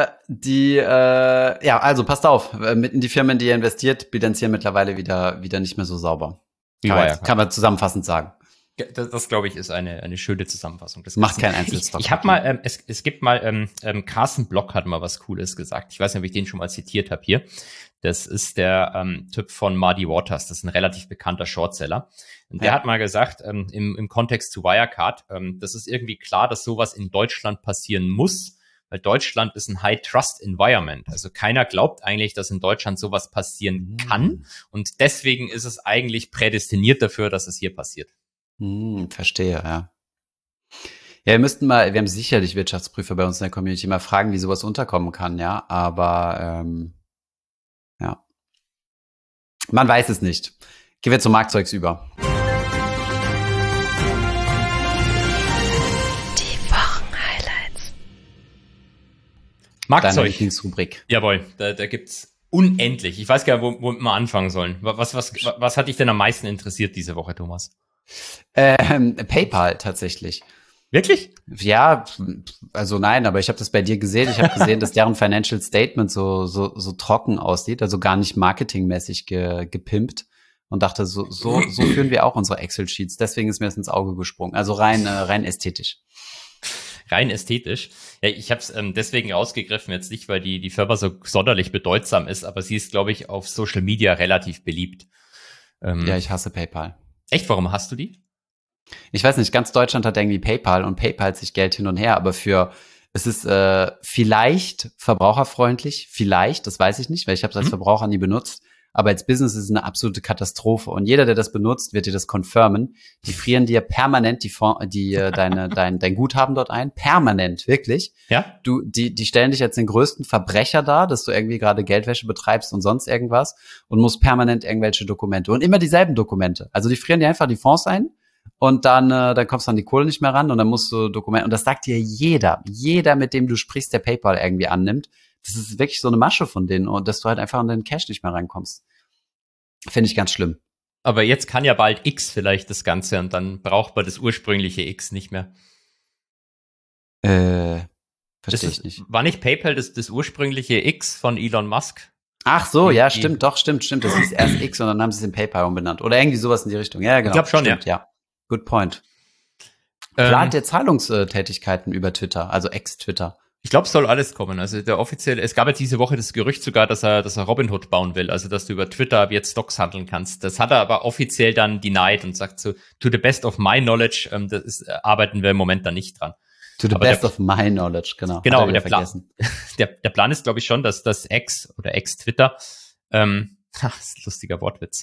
also passt auf, die Firmen, die ihr investiert, bilanzieren mittlerweile wieder nicht mehr so sauber. Kann man zusammenfassend sagen. Das glaube ich, ist eine schöne Zusammenfassung. Das macht kein Einzelstock. Ich habe mal, es gibt mal, Carsten Block hat mal was Cooles gesagt. Ich weiß nicht, ob ich den schon mal zitiert habe hier. Das ist der Typ von Muddy Waters. Das ist ein relativ bekannter Shortseller. Und der hat mal gesagt, im Kontext zu Wirecard, das ist irgendwie klar, dass sowas in Deutschland passieren muss, weil Deutschland ist ein High-Trust-Environment. Also keiner glaubt eigentlich, dass in Deutschland sowas passieren kann. Und deswegen ist es eigentlich prädestiniert dafür, dass es hier passiert. Verstehe, ja. Ja, wir haben sicherlich Wirtschaftsprüfer bei uns in der Community mal fragen, wie sowas unterkommen kann, ja, aber ja. Man weiß es nicht. Gehen wir zum Marktzeugs über. Die Wochenhighlights. Marktzeugs. Deine Lieblingsrubrik. Jawohl, da gibt's unendlich. Ich weiß gar nicht, womit wir anfangen sollen. Was hat dich denn am meisten interessiert diese Woche, Thomas? PayPal tatsächlich. Wirklich? Ja, also nein, aber ich habe das bei dir gesehen. Ich habe gesehen, dass deren Financial Statement so trocken aussieht, also gar nicht marketingmäßig gepimpt und dachte, so führen wir auch unsere Excel-Sheets. Deswegen ist mir das ins Auge gesprungen. Also rein ästhetisch. Rein ästhetisch. Ja, ich habe es deswegen rausgegriffen, jetzt nicht, weil die Firma so sonderlich bedeutsam ist, aber sie ist, glaube ich, auf Social Media relativ beliebt. Ja, ich hasse PayPal. Echt? Warum hast du die? Ich weiß nicht, ganz Deutschland hat irgendwie PayPal und PayPal sich Geld hin und her, aber es ist vielleicht verbraucherfreundlich, vielleicht, das weiß ich nicht, weil ich habe es als Verbraucher nie benutzt, aber als Business ist es eine absolute Katastrophe und jeder, der das benutzt, wird dir das confirmen. Die frieren dir permanent dein Guthaben dort ein, permanent, wirklich. Ja? Die stellen dich als den größten Verbrecher dar, dass du irgendwie gerade Geldwäsche betreibst und sonst irgendwas und musst permanent irgendwelche Dokumente und immer dieselben Dokumente. Also die frieren dir einfach die Fonds ein. Und dann kommst du an die Kohle nicht mehr ran und dann musst du Dokumente, und das sagt dir jeder, mit dem du sprichst, der PayPal irgendwie annimmt. Das ist wirklich so eine Masche von denen und dass du halt einfach an den Cash nicht mehr rankommst. Finde ich ganz schlimm. Aber jetzt kann ja bald X vielleicht das Ganze und dann braucht man das ursprüngliche X nicht mehr. Verstehe ich nicht. War nicht PayPal das ursprüngliche X von Elon Musk? Ach so, ja, stimmt. Das hieß erst X und dann haben sie es in PayPal umbenannt. Oder irgendwie sowas in die Richtung. Ja, genau. Ich glaube schon, stimmt, ja. Good point. Plant der Zahlungstätigkeiten über Twitter, also Ex-Twitter. Ich glaube, es soll alles kommen. Also es gab jetzt diese Woche das Gerücht sogar, dass er Robinhood bauen will, also dass du über Twitter jetzt Stocks handeln kannst. Das hat er aber offiziell dann denied und sagt so, to the best of my knowledge, arbeiten wir im Moment da nicht dran. To the best of my knowledge, genau. Genau, aber der Plan ist, glaube ich, schon, dass das X oder Ex-Twitter, das ist ein lustiger Wortwitz,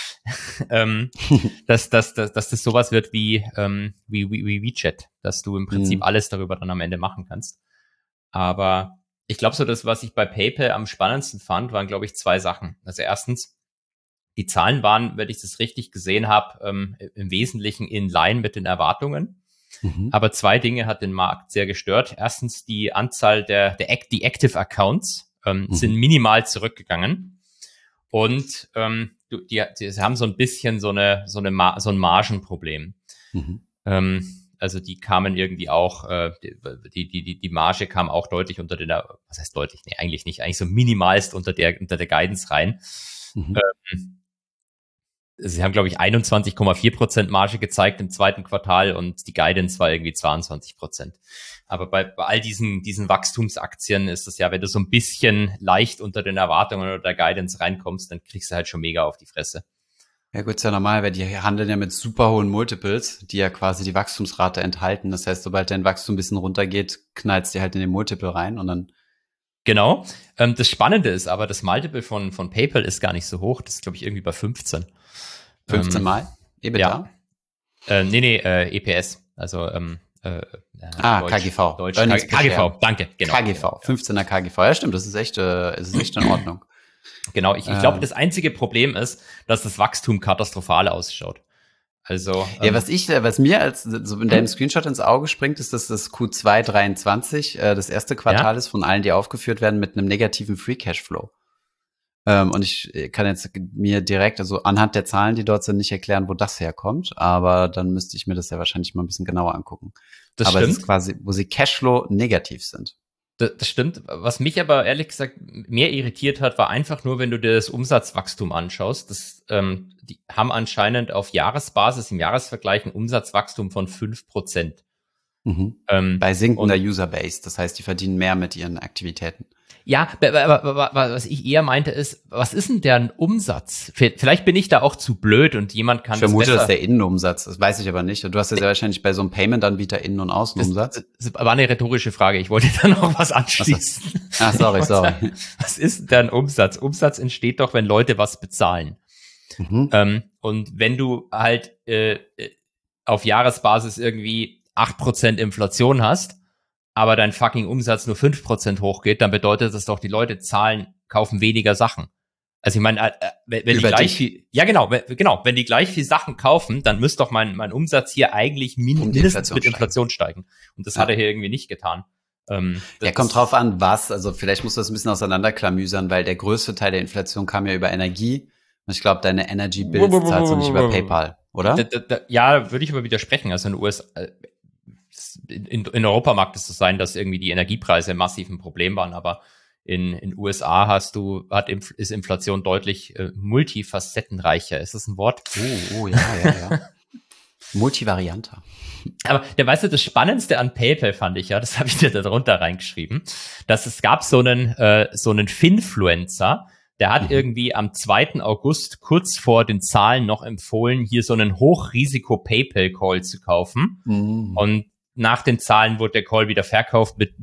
dass das sowas wird wie WeChat, dass du im Prinzip alles darüber dann am Ende machen kannst. Aber ich glaube so, was ich bei PayPal am spannendsten fand, waren, glaube ich, zwei Sachen. Also erstens, die Zahlen waren, wenn ich das richtig gesehen habe, im Wesentlichen in line mit den Erwartungen. Aber zwei Dinge hat den Markt sehr gestört. Erstens, die Anzahl die Active Accounts sind minimal zurückgegangen. Und sie haben so ein bisschen so ein Margenproblem. Also die kamen irgendwie auch, die Marge kam auch deutlich unter was heißt deutlich? Nee, eigentlich nicht, eigentlich so minimalst unter der Guidance rein. Sie haben, glaube ich, 21,4% Marge gezeigt im zweiten Quartal und die Guidance war irgendwie 22%. Aber bei all diesen Wachstumsaktien ist es ja, wenn du so ein bisschen leicht unter den Erwartungen oder der Guidance reinkommst, dann kriegst du halt schon mega auf die Fresse. Ja gut, ist ja normal, weil die handeln ja mit super hohen Multiples, die ja quasi die Wachstumsrate enthalten. Das heißt, sobald dein Wachstum ein bisschen runtergeht, knallst dir halt in den Multiple rein und dann... Genau. Das Spannende ist aber, das Multiple von PayPal ist gar nicht so hoch. Das ist, glaube ich, irgendwie bei 15. 15 Mal? EBITDA? Ja. Nee, EPS. Also KGV. Deutsch. KGV, danke. Genau. KGV, 15er KGV. Ja, stimmt, das ist echt in Ordnung. Genau, ich glaube, das einzige Problem ist, dass das Wachstum katastrophal ausschaut. Also ja, was mir so in deinem Screenshot ins Auge springt, ist, dass das Q2 23 das erste Quartal ist von allen, die aufgeführt werden, mit einem negativen Free Cashflow. Und ich kann jetzt mir direkt, also anhand der Zahlen, die dort sind, nicht erklären, wo das herkommt, aber dann müsste ich mir das ja wahrscheinlich mal ein bisschen genauer angucken. Das aber stimmt. es ist quasi, wo sie Cashflow negativ sind. Das stimmt. Was mich aber ehrlich gesagt mehr irritiert hat, war einfach nur, wenn du dir das Umsatzwachstum anschaust. Die haben anscheinend auf Jahresbasis im Jahresvergleich ein Umsatzwachstum von 5%. Bei sinkender Userbase. Das heißt, die verdienen mehr mit ihren Aktivitäten. Ja, aber was ich eher meinte ist, was ist denn deren Umsatz? Vielleicht bin ich da auch zu blöd und jemand kann das besser. Ich vermute, das ist der Innenumsatz. Das weiß ich aber nicht. Du hast ja sehr wahrscheinlich bei so einem Payment-Anbieter Innen- und Außenumsatz. Das war eine rhetorische Frage. Ich wollte da noch was anschließen. Sorry. Was ist deren Umsatz? Umsatz entsteht doch, wenn Leute was bezahlen. Und wenn du halt auf Jahresbasis irgendwie 8% Inflation hast, aber dein fucking Umsatz nur 5% hochgeht, dann bedeutet das doch, die Leute kaufen weniger Sachen. Also ich meine, wenn die gleich viel, ja genau, wenn die gleich viel Sachen kaufen, dann müsste doch mein Umsatz hier eigentlich mindestens mit Inflation steigen. Und das hat er hier irgendwie nicht getan. Kommt drauf an, was. Also vielleicht musst du das ein bisschen auseinanderklamüsern, weil der größte Teil der Inflation kam ja über Energie. Und ich glaube, deine Energy Bills zahlst du nicht über PayPal, oder? Ja, würde ich aber widersprechen. Also in den USA, in Europa mag es so sein, dass irgendwie die Energiepreise massiv ein Problem waren, aber in USA ist Inflation deutlich multifacettenreicher. Ist das ein Wort? Oh, ja. Multivarianter. Aber weißt du, das Spannendste an PayPal fand ich das habe ich dir da drunter reingeschrieben, dass es gab so einen Finfluencer, der hat irgendwie am 2. August kurz vor den Zahlen noch empfohlen, hier so einen Hochrisiko-PayPal-Call zu kaufen. Und nach den Zahlen wurde der Call wieder verkauft mit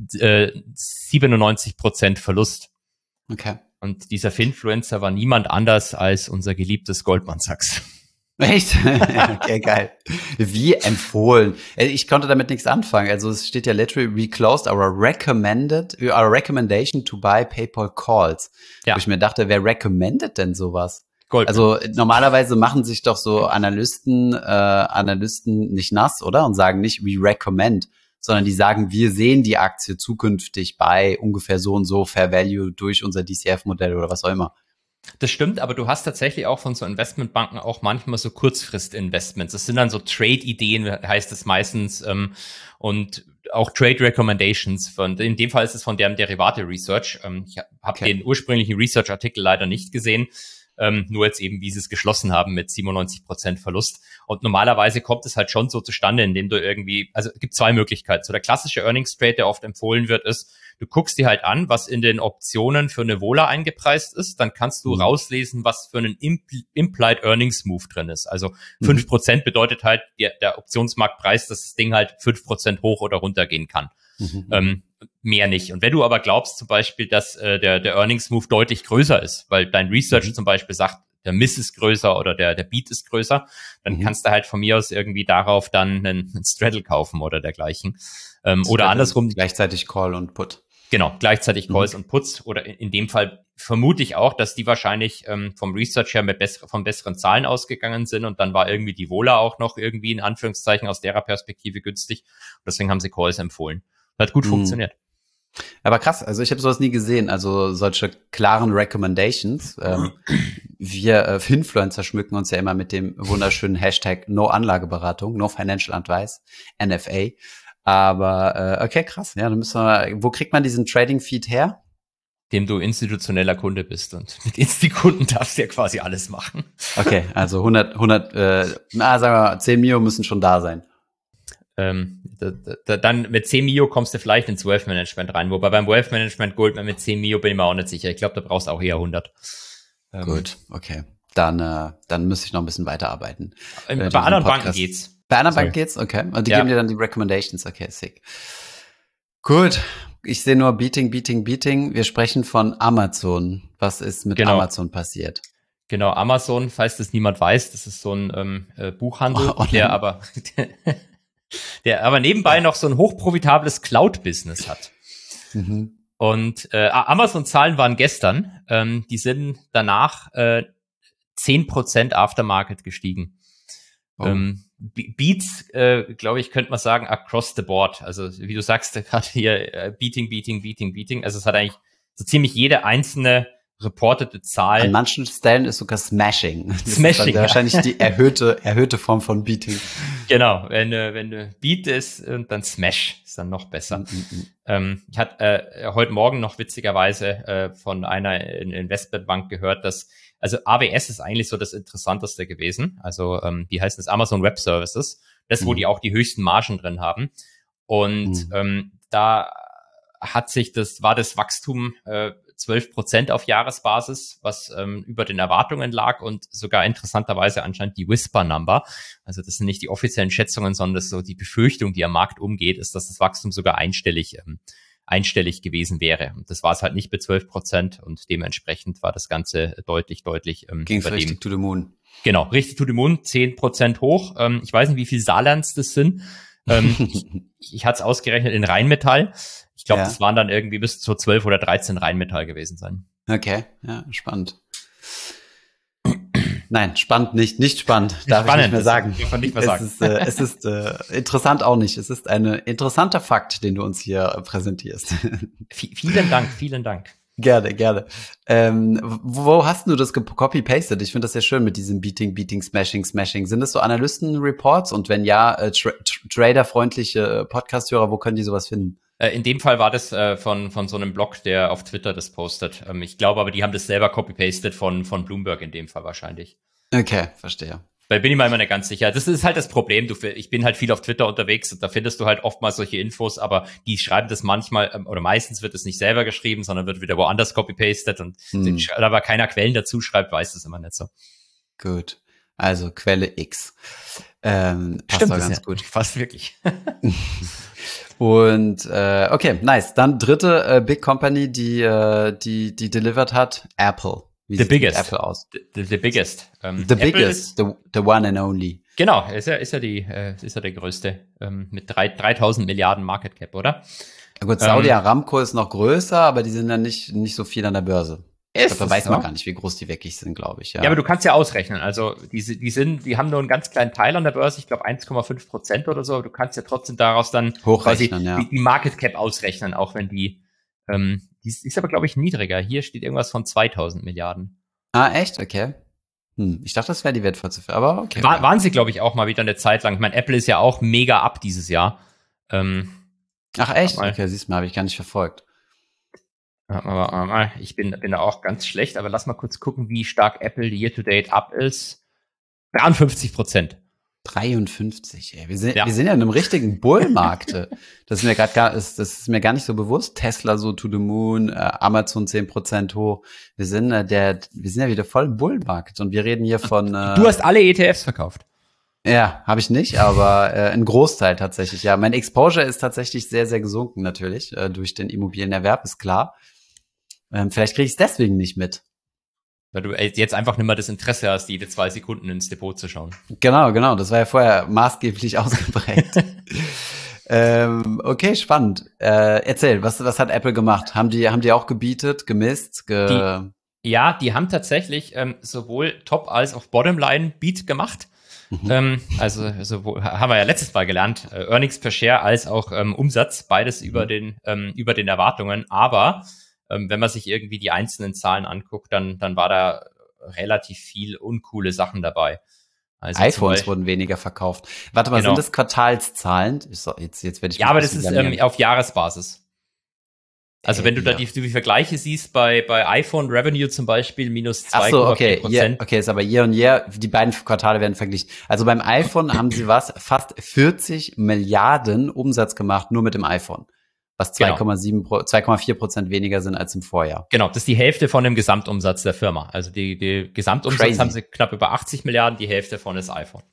97% Verlust. Okay. Und dieser Finfluencer war niemand anders als unser geliebtes Goldman Sachs. Echt? Okay, geil. Wie empfohlen. Ich konnte damit nichts anfangen. Also es steht ja literally, we closed our recommendation to buy PayPal calls. Ja. Wo ich mir dachte, wer recommended denn sowas? Goldman. Also normalerweise machen sich doch so Analysten nicht nass, oder? Und sagen nicht, we recommend, sondern die sagen, wir sehen die Aktie zukünftig bei ungefähr so und so Fair Value durch unser DCF-Modell oder was auch immer. Das stimmt, aber du hast tatsächlich auch von so Investmentbanken auch manchmal so Kurzfrist-Investments. Das sind dann so Trade-Ideen, heißt es meistens, und auch Trade Recommendations. In dem Fall ist es von deren Derivate-Research. Ich habe den ursprünglichen Research-Artikel leider nicht gesehen. Nur jetzt eben, wie sie es geschlossen haben mit 97% Verlust. Und normalerweise kommt es halt schon so zustande, indem du also es gibt zwei Möglichkeiten. So der klassische Earnings Trade, der oft empfohlen wird, ist, du guckst dir halt an, was in den Optionen für eine Vola eingepreist ist, dann kannst du rauslesen, was für einen Implied Earnings Move drin ist. Also 5% bedeutet halt, der Optionsmarktpreis, dass das Ding halt 5% hoch oder runter gehen kann. Mehr nicht. Und wenn du aber glaubst zum Beispiel, dass der Earnings Move deutlich größer ist, weil dein Research zum Beispiel sagt, der Miss ist größer oder der Beat ist größer, dann kannst du halt von mir aus irgendwie darauf dann einen Straddle kaufen oder dergleichen. Oder andersrum. Gleichzeitig Call und Put. Genau, gleichzeitig Calls und Puts. Oder in dem Fall vermute ich auch, dass die wahrscheinlich vom Research her von besseren Zahlen ausgegangen sind und dann war irgendwie die Vola auch noch irgendwie in Anführungszeichen aus derer Perspektive günstig. Und deswegen haben sie Calls empfohlen. Hat gut funktioniert. Aber krass, also ich habe sowas nie gesehen, also solche klaren Recommendations. Wir Finfluencer schmücken uns ja immer mit dem wunderschönen Hashtag No Anlageberatung, No Financial Advice, NFA. Aber okay, krass, ja, dann müssen wir, wo kriegt man diesen Trading-Feed her? Dem du institutioneller Kunde bist und mit Insti-Kunden darfst du ja quasi alles machen. Okay, also 100, sagen wir mal, 10 Mio müssen schon da sein. Dann mit 10 Mio kommst du vielleicht ins Wealth Management rein, wobei beim Wealth Management Goldman mit 10 Mio bin ich mir auch nicht sicher. Ich glaube, da brauchst du auch eher 100. Gut, okay. Dann müsste ich noch ein bisschen weiterarbeiten. Bei anderen Banken geht's. Bei anderen Banken geht's? Okay. Und die geben dir dann die Recommendations. Okay, sick. Gut. Ich sehe nur Beating. Wir sprechen von Amazon. Was ist mit Amazon passiert? Genau, Amazon, falls das niemand weiß, das ist so ein Buchhandel, der aber nebenbei noch so ein hochprofitables Cloud-Business hat. Und Amazon-Zahlen waren gestern, die sind danach 10% Aftermarket gestiegen. Beats, glaube ich, könnte man sagen, across the board. Also wie du sagst, gerade hier Beating. Also es hat eigentlich so ziemlich jede einzelne reportete Zahl. An manchen Stellen ist sogar Smashing. Das Smashing, ist wahrscheinlich die erhöhte Form von Beating. Genau, wenn du Beat ist und dann Smash ist dann noch besser. Ich hatte heute Morgen noch witzigerweise von einer Investmentbank gehört, dass, also AWS ist eigentlich so das Interessanteste gewesen. Also wie heißt das? Amazon Web Services. Das, wo die auch die höchsten Margen drin haben. Und da war das Wachstum 12% auf Jahresbasis, was über den Erwartungen lag und sogar interessanterweise anscheinend die Whisper-Number. Also das sind nicht die offiziellen Schätzungen, sondern das ist so die Befürchtung, die am Markt umgeht, ist, dass das Wachstum sogar einstellig gewesen wäre. Und das war es halt nicht mit 12% und dementsprechend war das Ganze deutlich Ging's richtig to the moon. Genau, richtig to the moon, 10% hoch. Ich weiß nicht, wie viel Saarlands das sind. Ich hatte es ausgerechnet in Rheinmetall. Ich glaube, das waren dann irgendwie bis zu 12 oder 13 Rheinmetall gewesen sein. Okay, ja, spannend. Nein, spannend nicht spannend, darf spannend, ich nicht mehr sagen. Darf man nicht mehr sagen. Es ist interessant auch nicht. Es ist ein interessanter Fakt, den du uns hier präsentierst. Vielen Dank. Gerne. Wo hast du das copy-pasted? Ich finde das sehr schön mit diesem Beating, Smashing. Sind das so Analysten-Reports? Und wenn ja, traderfreundliche Podcast-Hörer, wo können die sowas finden? In dem Fall war das von so einem Blog, der auf Twitter das postet. Ich glaube aber, die haben das selber copy-pasted von Bloomberg in dem Fall wahrscheinlich. Okay, verstehe. Da bin ich mir immer nicht ganz sicher. Das ist halt das Problem. Ich bin halt viel auf Twitter unterwegs und da findest du halt oftmals solche Infos, aber die schreiben das manchmal, oder meistens wird es nicht selber geschrieben, sondern wird wieder woanders copy-pasted und da aber keiner Quellen dazu schreibt, weiß das immer nicht so. Gut. Also Quelle X. Passt doch ganz gut. Fast wirklich. Und okay, nice. Dann dritte Big Company, die delivered hat, Apple. Wie the biggest. Apple aus? The biggest. The biggest, the one and only. Genau, ist ja der größte mit 3000 Milliarden Market Cap, oder? Gut, Saudi Aramco ist noch größer, aber die sind dann nicht so viel an der Börse. Ich glaub, da weiß man gar nicht, wie groß die wirklich sind, glaube ich. Ja, aber du kannst ja ausrechnen. Also die haben nur einen ganz kleinen Teil an der Börse, ich glaube 1,5% oder so. Aber du kannst ja trotzdem daraus dann hochrechnen, die Market Cap ausrechnen, auch wenn die ist aber, glaube ich, niedriger. Hier steht irgendwas von 2000 Milliarden. Ah, echt? Okay. Ich dachte, das wäre die wertvollste, aber okay. Waren sie, glaube ich, auch mal wieder eine Zeit lang. Ich meine, Apple ist ja auch mega ab dieses Jahr. Ach, echt? Okay, siehst du mal, habe ich gar nicht verfolgt. Aber ich bin da auch ganz schlecht, aber lass mal kurz gucken, wie stark Apple year-to-date up ist. 53%. 53, ey. Wir sind ja in einem richtigen Bullmarkt. Das ist mir gar nicht so bewusst. Tesla so to the moon, Amazon 10% hoch. Wir sind ja wieder voll im Bullmarkt und wir reden hier von Du hast alle ETFs verkauft. Ja, habe ich nicht, aber ein Großteil tatsächlich. Ja, mein Exposure ist tatsächlich sehr, sehr gesunken natürlich durch den Immobilienerwerb, ist klar. Vielleicht kriege ich es deswegen nicht mit. Weil du jetzt einfach nicht mehr das Interesse hast, jede 2 Sekunden ins Depot zu schauen. Genau. Das war ja vorher maßgeblich ausgeprägt. Okay, spannend. Erzähl, was hat Apple gemacht? Haben die auch gebietet, gemisst? Die haben tatsächlich sowohl Top- als auch Bottomline-Beat gemacht. Also haben wir ja letztes Mal gelernt, Earnings per Share als auch Umsatz, beides über den Erwartungen. Aber wenn man sich irgendwie die einzelnen Zahlen anguckt, dann war da relativ viel uncoole Sachen dabei. Also iPhones wurden weniger verkauft. Warte mal, genau. Sind das Quartalszahlen? Jetzt werde ich. Ja, aber das ist auf Jahresbasis. Also wenn du da die Vergleiche siehst, bei iPhone Revenue zum Beispiel minus 2,4%. Ach so, okay, ist aber year on year, die beiden Quartale werden verglichen. Also beim iPhone haben sie fast 40 Milliarden Umsatz gemacht, nur mit dem iPhone. Was 2,4% weniger sind als im Vorjahr. Genau, das ist die Hälfte von dem Gesamtumsatz der Firma. Also die Gesamtumsatz Crazy. Haben sie knapp über 80 Milliarden, die Hälfte von ist iPhone.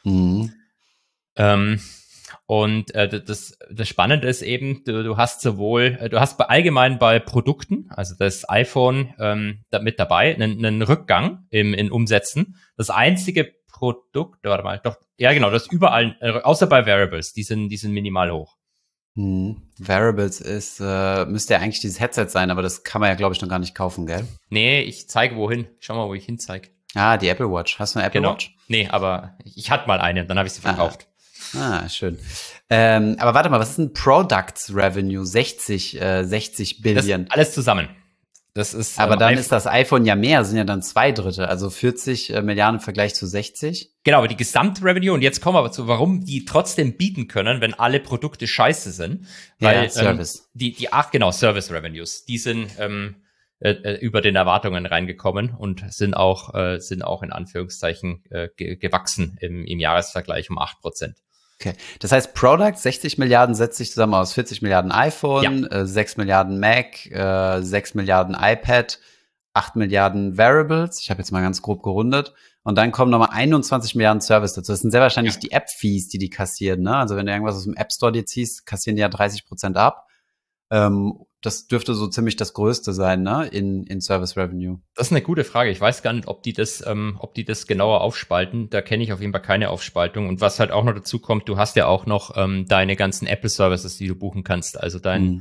Und das Spannende ist eben, du hast allgemein bei Produkten, also das iPhone mit dabei, einen Rückgang in Umsätzen. Das einzige Produkt, das überall, außer bei Variables, die sind minimal hoch. Variables müsste ja eigentlich dieses Headset sein, aber das kann man ja, glaube ich, noch gar nicht kaufen, gell? Nee, ich zeige wohin. Schau mal, wo ich hinzeige. Ah, die Apple Watch. Hast du eine Apple Watch? Nee, aber ich hatte mal eine, dann habe ich sie verkauft. Schön. Aber warte mal, was ist ein Products Revenue? 60 Billion. Das alles zusammen. Das ist, aber dann ist das iPhone ja mehr, sind ja dann 2/3, also 40 Milliarden im Vergleich zu 60. Genau, aber die Gesamtrevenue, und jetzt kommen wir aber zu, warum die trotzdem bieten können, wenn alle Produkte scheiße sind. Weil Service. Service Revenues, die sind über den Erwartungen reingekommen und sind auch in Anführungszeichen gewachsen im Jahresvergleich um 8%. Okay, das heißt, Product 60 Milliarden setzt sich zusammen aus 40 Milliarden iPhone, 6 Milliarden Mac, 6 Milliarden iPad, 8 Milliarden Variables, ich habe jetzt mal ganz grob gerundet, und dann kommen nochmal 21 Milliarden Service dazu. Das sind sehr wahrscheinlich die App-Fees, die kassieren, ne? Also wenn du irgendwas aus dem App Store dir ziehst, kassieren die ja 30% ab. Das dürfte so ziemlich das Größte sein, ne, in Service Revenue. Das ist eine gute Frage. Ich weiß gar nicht, ob die das genauer aufspalten. Da kenne ich auf jeden Fall keine Aufspaltung. Und was halt auch noch dazu kommt, du hast ja auch noch deine ganzen Apple Services, die du buchen kannst. Also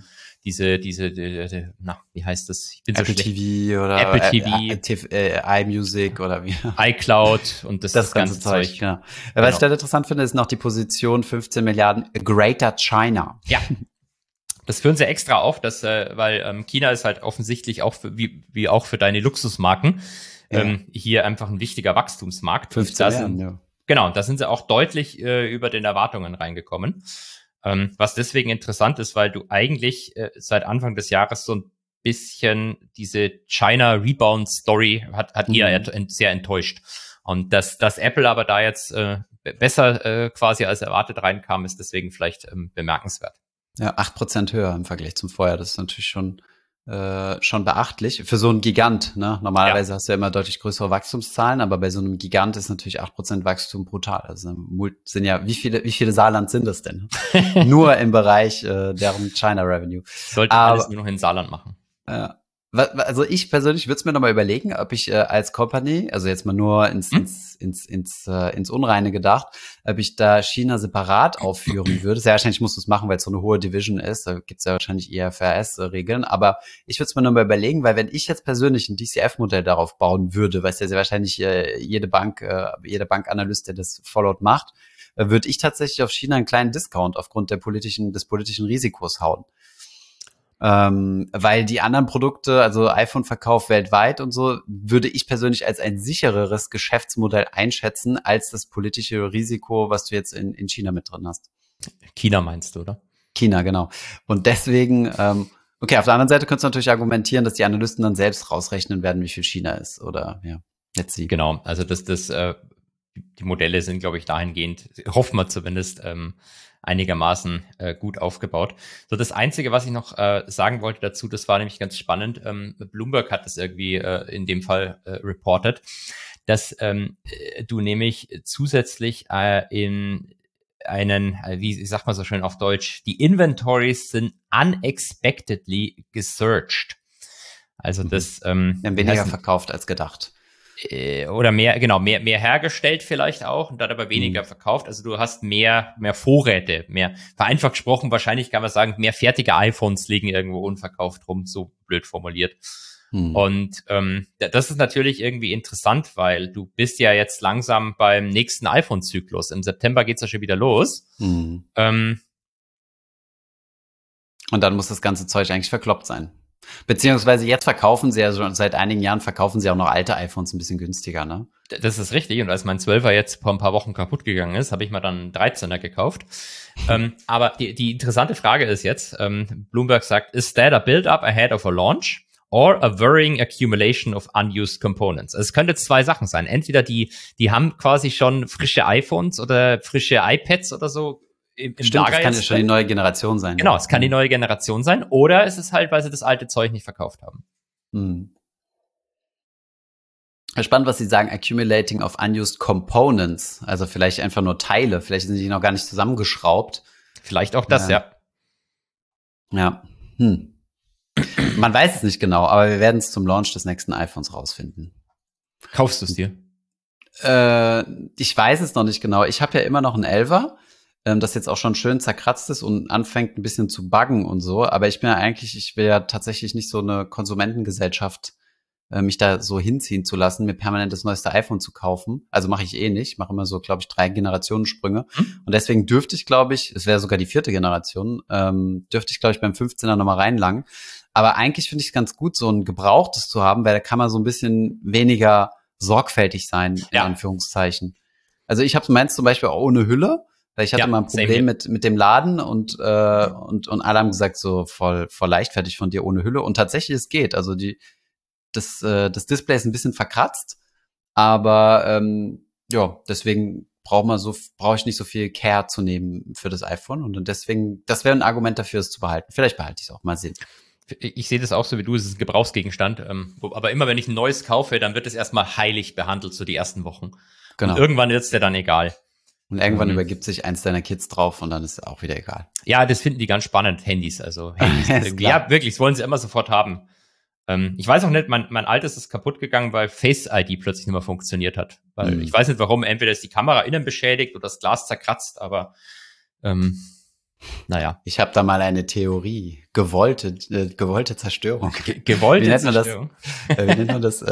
wie heißt das? Ich bin Apple so schlecht. TV oder Apple TV, iMusic oder wie. iCloud und das ganze Zeug. Genau. Was ich da interessant finde, ist noch die Position 15 Milliarden Greater China. Ja. Das führen sie extra auf, weil China ist halt offensichtlich auch wie auch für deine Luxusmarken hier einfach ein wichtiger Wachstumsmarkt. 15 Milliarden, ja. Genau, da sind sie auch deutlich über den Erwartungen reingekommen. Was deswegen interessant ist, weil du eigentlich seit Anfang des Jahres so ein bisschen diese China Rebound Story hat eher sehr enttäuscht. Und dass Apple aber da jetzt besser quasi als erwartet reinkam, ist deswegen vielleicht bemerkenswert. Ja, 8% höher im Vergleich zum Vorjahr. Das ist natürlich schon beachtlich. Für so einen Gigant, ne? Normalerweise hast du ja immer deutlich größere Wachstumszahlen, aber bei so einem Gigant ist natürlich 8% Wachstum brutal. Also sind ja, wie viele Saarland sind das denn? Nur im Bereich deren China Revenue. Sollte alles nur noch in Saarland machen. Ja. Also ich persönlich würde es mir nochmal überlegen, ob ich als Company, also jetzt mal nur ins Unreine gedacht, ob ich da China separat aufführen würde. Sehr wahrscheinlich musst du es machen, weil es so eine hohe Division ist. Da gibt es ja wahrscheinlich IFRS-Regeln. Aber ich würde es mir nochmal überlegen, weil wenn ich jetzt persönlich ein DCF-Modell darauf bauen würde, was ja sehr wahrscheinlich jede Bankanalyst, der das followed macht, würde ich tatsächlich auf China einen kleinen Discount aufgrund des politischen Risikos hauen. Weil die anderen Produkte, also iPhone-Verkauf weltweit und so, würde ich persönlich als ein sichereres Geschäftsmodell einschätzen, als das politische Risiko, was du jetzt in China mit drin hast. China meinst du, oder? China, genau. Und deswegen, okay, auf der anderen Seite könntest du natürlich argumentieren, dass die Analysten dann selbst rausrechnen werden, wie viel China ist, oder, ja, let's see. Genau, also die Modelle sind, glaube ich, dahingehend, hoffen wir zumindest, einigermaßen gut aufgebaut. So, das Einzige, was ich noch sagen wollte dazu, das war nämlich ganz spannend. Bloomberg hat das irgendwie in dem Fall reported, dass du nämlich zusätzlich in einen, wie sagt man so schön auf Deutsch, die Inventories sind unexpectedly gesurged. Also das weniger verkauft als gedacht. Oder mehr hergestellt vielleicht auch und dann aber weniger verkauft. Also du hast mehr Vorräte, vereinfacht gesprochen, wahrscheinlich kann man sagen, mehr fertige iPhones liegen irgendwo unverkauft rum, so blöd formuliert. Und das ist natürlich irgendwie interessant, weil du bist ja jetzt langsam beim nächsten iPhone-Zyklus. Im September geht's ja schon wieder los. Und dann muss das ganze Zeug eigentlich verkloppt sein. Beziehungsweise jetzt verkaufen sie ja schon seit einigen Jahren auch noch alte iPhones ein bisschen günstiger, ne? Das ist richtig. Und als mein 12er jetzt vor ein paar Wochen kaputt gegangen ist, habe ich mir dann einen 13er gekauft. Aber die interessante Frage ist jetzt, Bloomberg sagt, is that a build-up ahead of a launch or a worrying accumulation of unused components? Also es könnte jetzt zwei Sachen sein. Entweder die haben quasi schon frische iPhones oder frische iPads oder so im Stimmt, Lager. Das kann ja schon die neue Generation sein. Genau, es kann die neue Generation sein. Oder es ist halt, weil sie das alte Zeug nicht verkauft haben. Spannend, was Sie sagen, accumulating of unused components. Also vielleicht einfach nur Teile. Vielleicht sind die noch gar nicht zusammengeschraubt. Vielleicht auch das, ja. Ja. Man weiß es nicht genau, aber wir werden es zum Launch des nächsten iPhones rausfinden. Kaufst du es dir? Ich weiß es noch nicht genau. Ich habe ja immer noch einen 11er. Das jetzt auch schon schön zerkratzt ist und anfängt ein bisschen zu buggen und so. Aber ich will ja tatsächlich nicht so eine Konsumentengesellschaft mich da so hinziehen zu lassen, mir permanent das neueste iPhone zu kaufen. Also mache ich eh nicht. Mache immer so, glaube ich, 3 Generationensprünge. Und deswegen dürfte ich, glaube ich, es wäre sogar die 4. Generation, dürfte ich, glaube ich, beim 15er nochmal reinlangen. Aber eigentlich finde ich es ganz gut, so ein gebrauchtes zu haben, weil da kann man so ein bisschen weniger sorgfältig sein, in Anführungszeichen. Also ich habe meins zum Beispiel auch ohne Hülle, weil ich hatte mal ein Problem mit dem Laden und alle haben gesagt, so voll leichtfertig von dir ohne Hülle. Und tatsächlich, es geht. Also das Display ist ein bisschen verkratzt, aber deswegen brauche ich nicht so viel Care zu nehmen für das iPhone. Und deswegen, das wäre ein Argument dafür, es zu behalten. Vielleicht behalte ich es auch, mal sehen. Ich sehe das auch so wie du, es ist ein Gebrauchsgegenstand. Aber immer wenn ich ein neues kaufe, dann wird es erstmal heilig behandelt, so die ersten Wochen. Genau. Und irgendwann wird es dir dann egal. Und irgendwann übergibt sich eins deiner Kids drauf und dann ist es auch wieder egal. Ja, das finden die ganz spannend, Handys. Ja, wirklich, das wollen sie immer sofort haben. Ich weiß auch nicht, mein altes ist kaputt gegangen, weil Face ID plötzlich nicht mehr funktioniert hat. Weil ich weiß nicht warum, entweder ist die Kamera innen beschädigt oder das Glas zerkratzt, aber naja. Ich habe da mal eine Theorie. Gewollte Zerstörung. Gewollte Zerstörung. Wie nennt man das?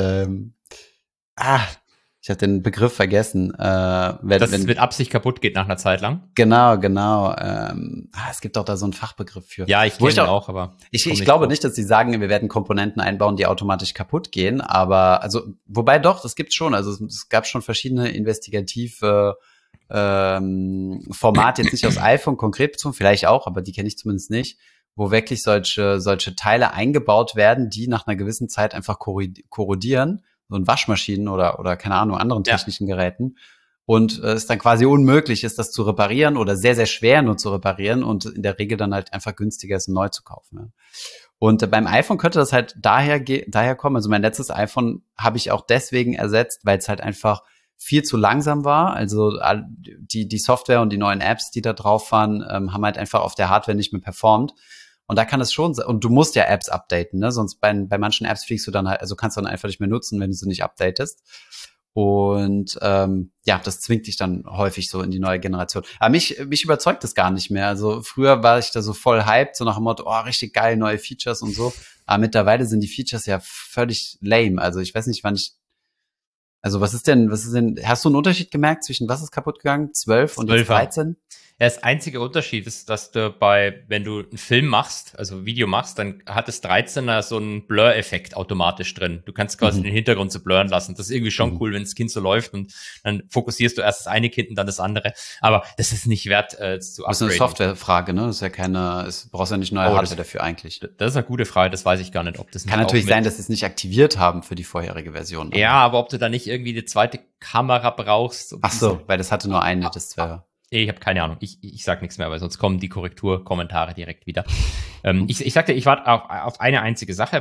Ich habe den Begriff vergessen. Dass es mit Absicht kaputt geht nach einer Zeit lang? Genau. Es gibt auch da so einen Fachbegriff für. Ja, ich kenne ihn auch, aber ich glaube nicht, dass sie sagen, wir werden Komponenten einbauen, die automatisch kaputt gehen. Aber wobei doch, das gibt's schon. Also es gab schon verschiedene investigative Formate, jetzt nicht aus iPhone konkret bezogen, vielleicht auch, aber die kenne ich zumindest nicht, wo wirklich solche Teile eingebaut werden, die nach einer gewissen Zeit einfach korrodieren, so in Waschmaschinen oder keine Ahnung, anderen technischen Geräten. Und es dann quasi unmöglich ist, das zu reparieren oder sehr, sehr schwer nur zu reparieren und in der Regel dann halt einfach günstiger ist, neu zu kaufen. Ja. Und beim iPhone könnte das halt daher kommen. Also mein letztes iPhone habe ich auch deswegen ersetzt, weil es halt einfach viel zu langsam war. Also die Software und die neuen Apps, die da drauf waren, haben halt einfach auf der Hardware nicht mehr performt. Und da kann es schon sein. Und du musst ja Apps updaten, ne? Sonst bei manchen Apps fliegst du dann halt, also kannst du dann einfach nicht mehr nutzen, wenn du sie nicht updatest. Und das zwingt dich dann häufig so in die neue Generation. Aber mich überzeugt das gar nicht mehr. Also früher war ich da so voll hyped, so nach dem Motto, oh, richtig geil, neue Features und so. Aber mittlerweile sind die Features ja völlig lame. Also ich weiß nicht, was ist denn, hast du einen Unterschied gemerkt zwischen was ist kaputt gegangen? 12 und jetzt 13? Ja, das einzige Unterschied ist, dass du wenn du einen Film machst, also Video machst, dann hat das 13er so einen Blur-Effekt automatisch drin. Du kannst quasi den Hintergrund so blurren lassen. Das ist irgendwie schon cool, wenn das Kind so läuft und dann fokussierst du erst das eine Kind und dann das andere. Aber das ist nicht wert zu upgraden. Das ist eine Softwarefrage, ne? Das ist ja brauchst ja nicht neue Hardware dafür eigentlich. Das ist eine gute Frage, das weiß ich gar nicht, ob das kann natürlich sein, dass sie es nicht aktiviert haben für die vorherige Version. Ja, aber ob du da nicht irgendwie die zweite Kamera brauchst. Ach so, weil das hatte nur eine, das 12er. Ich habe keine Ahnung. Ich sag nichts mehr, weil sonst kommen die Korrekturkommentare direkt wieder. Ich sagte, ich warte auf eine einzige Sache,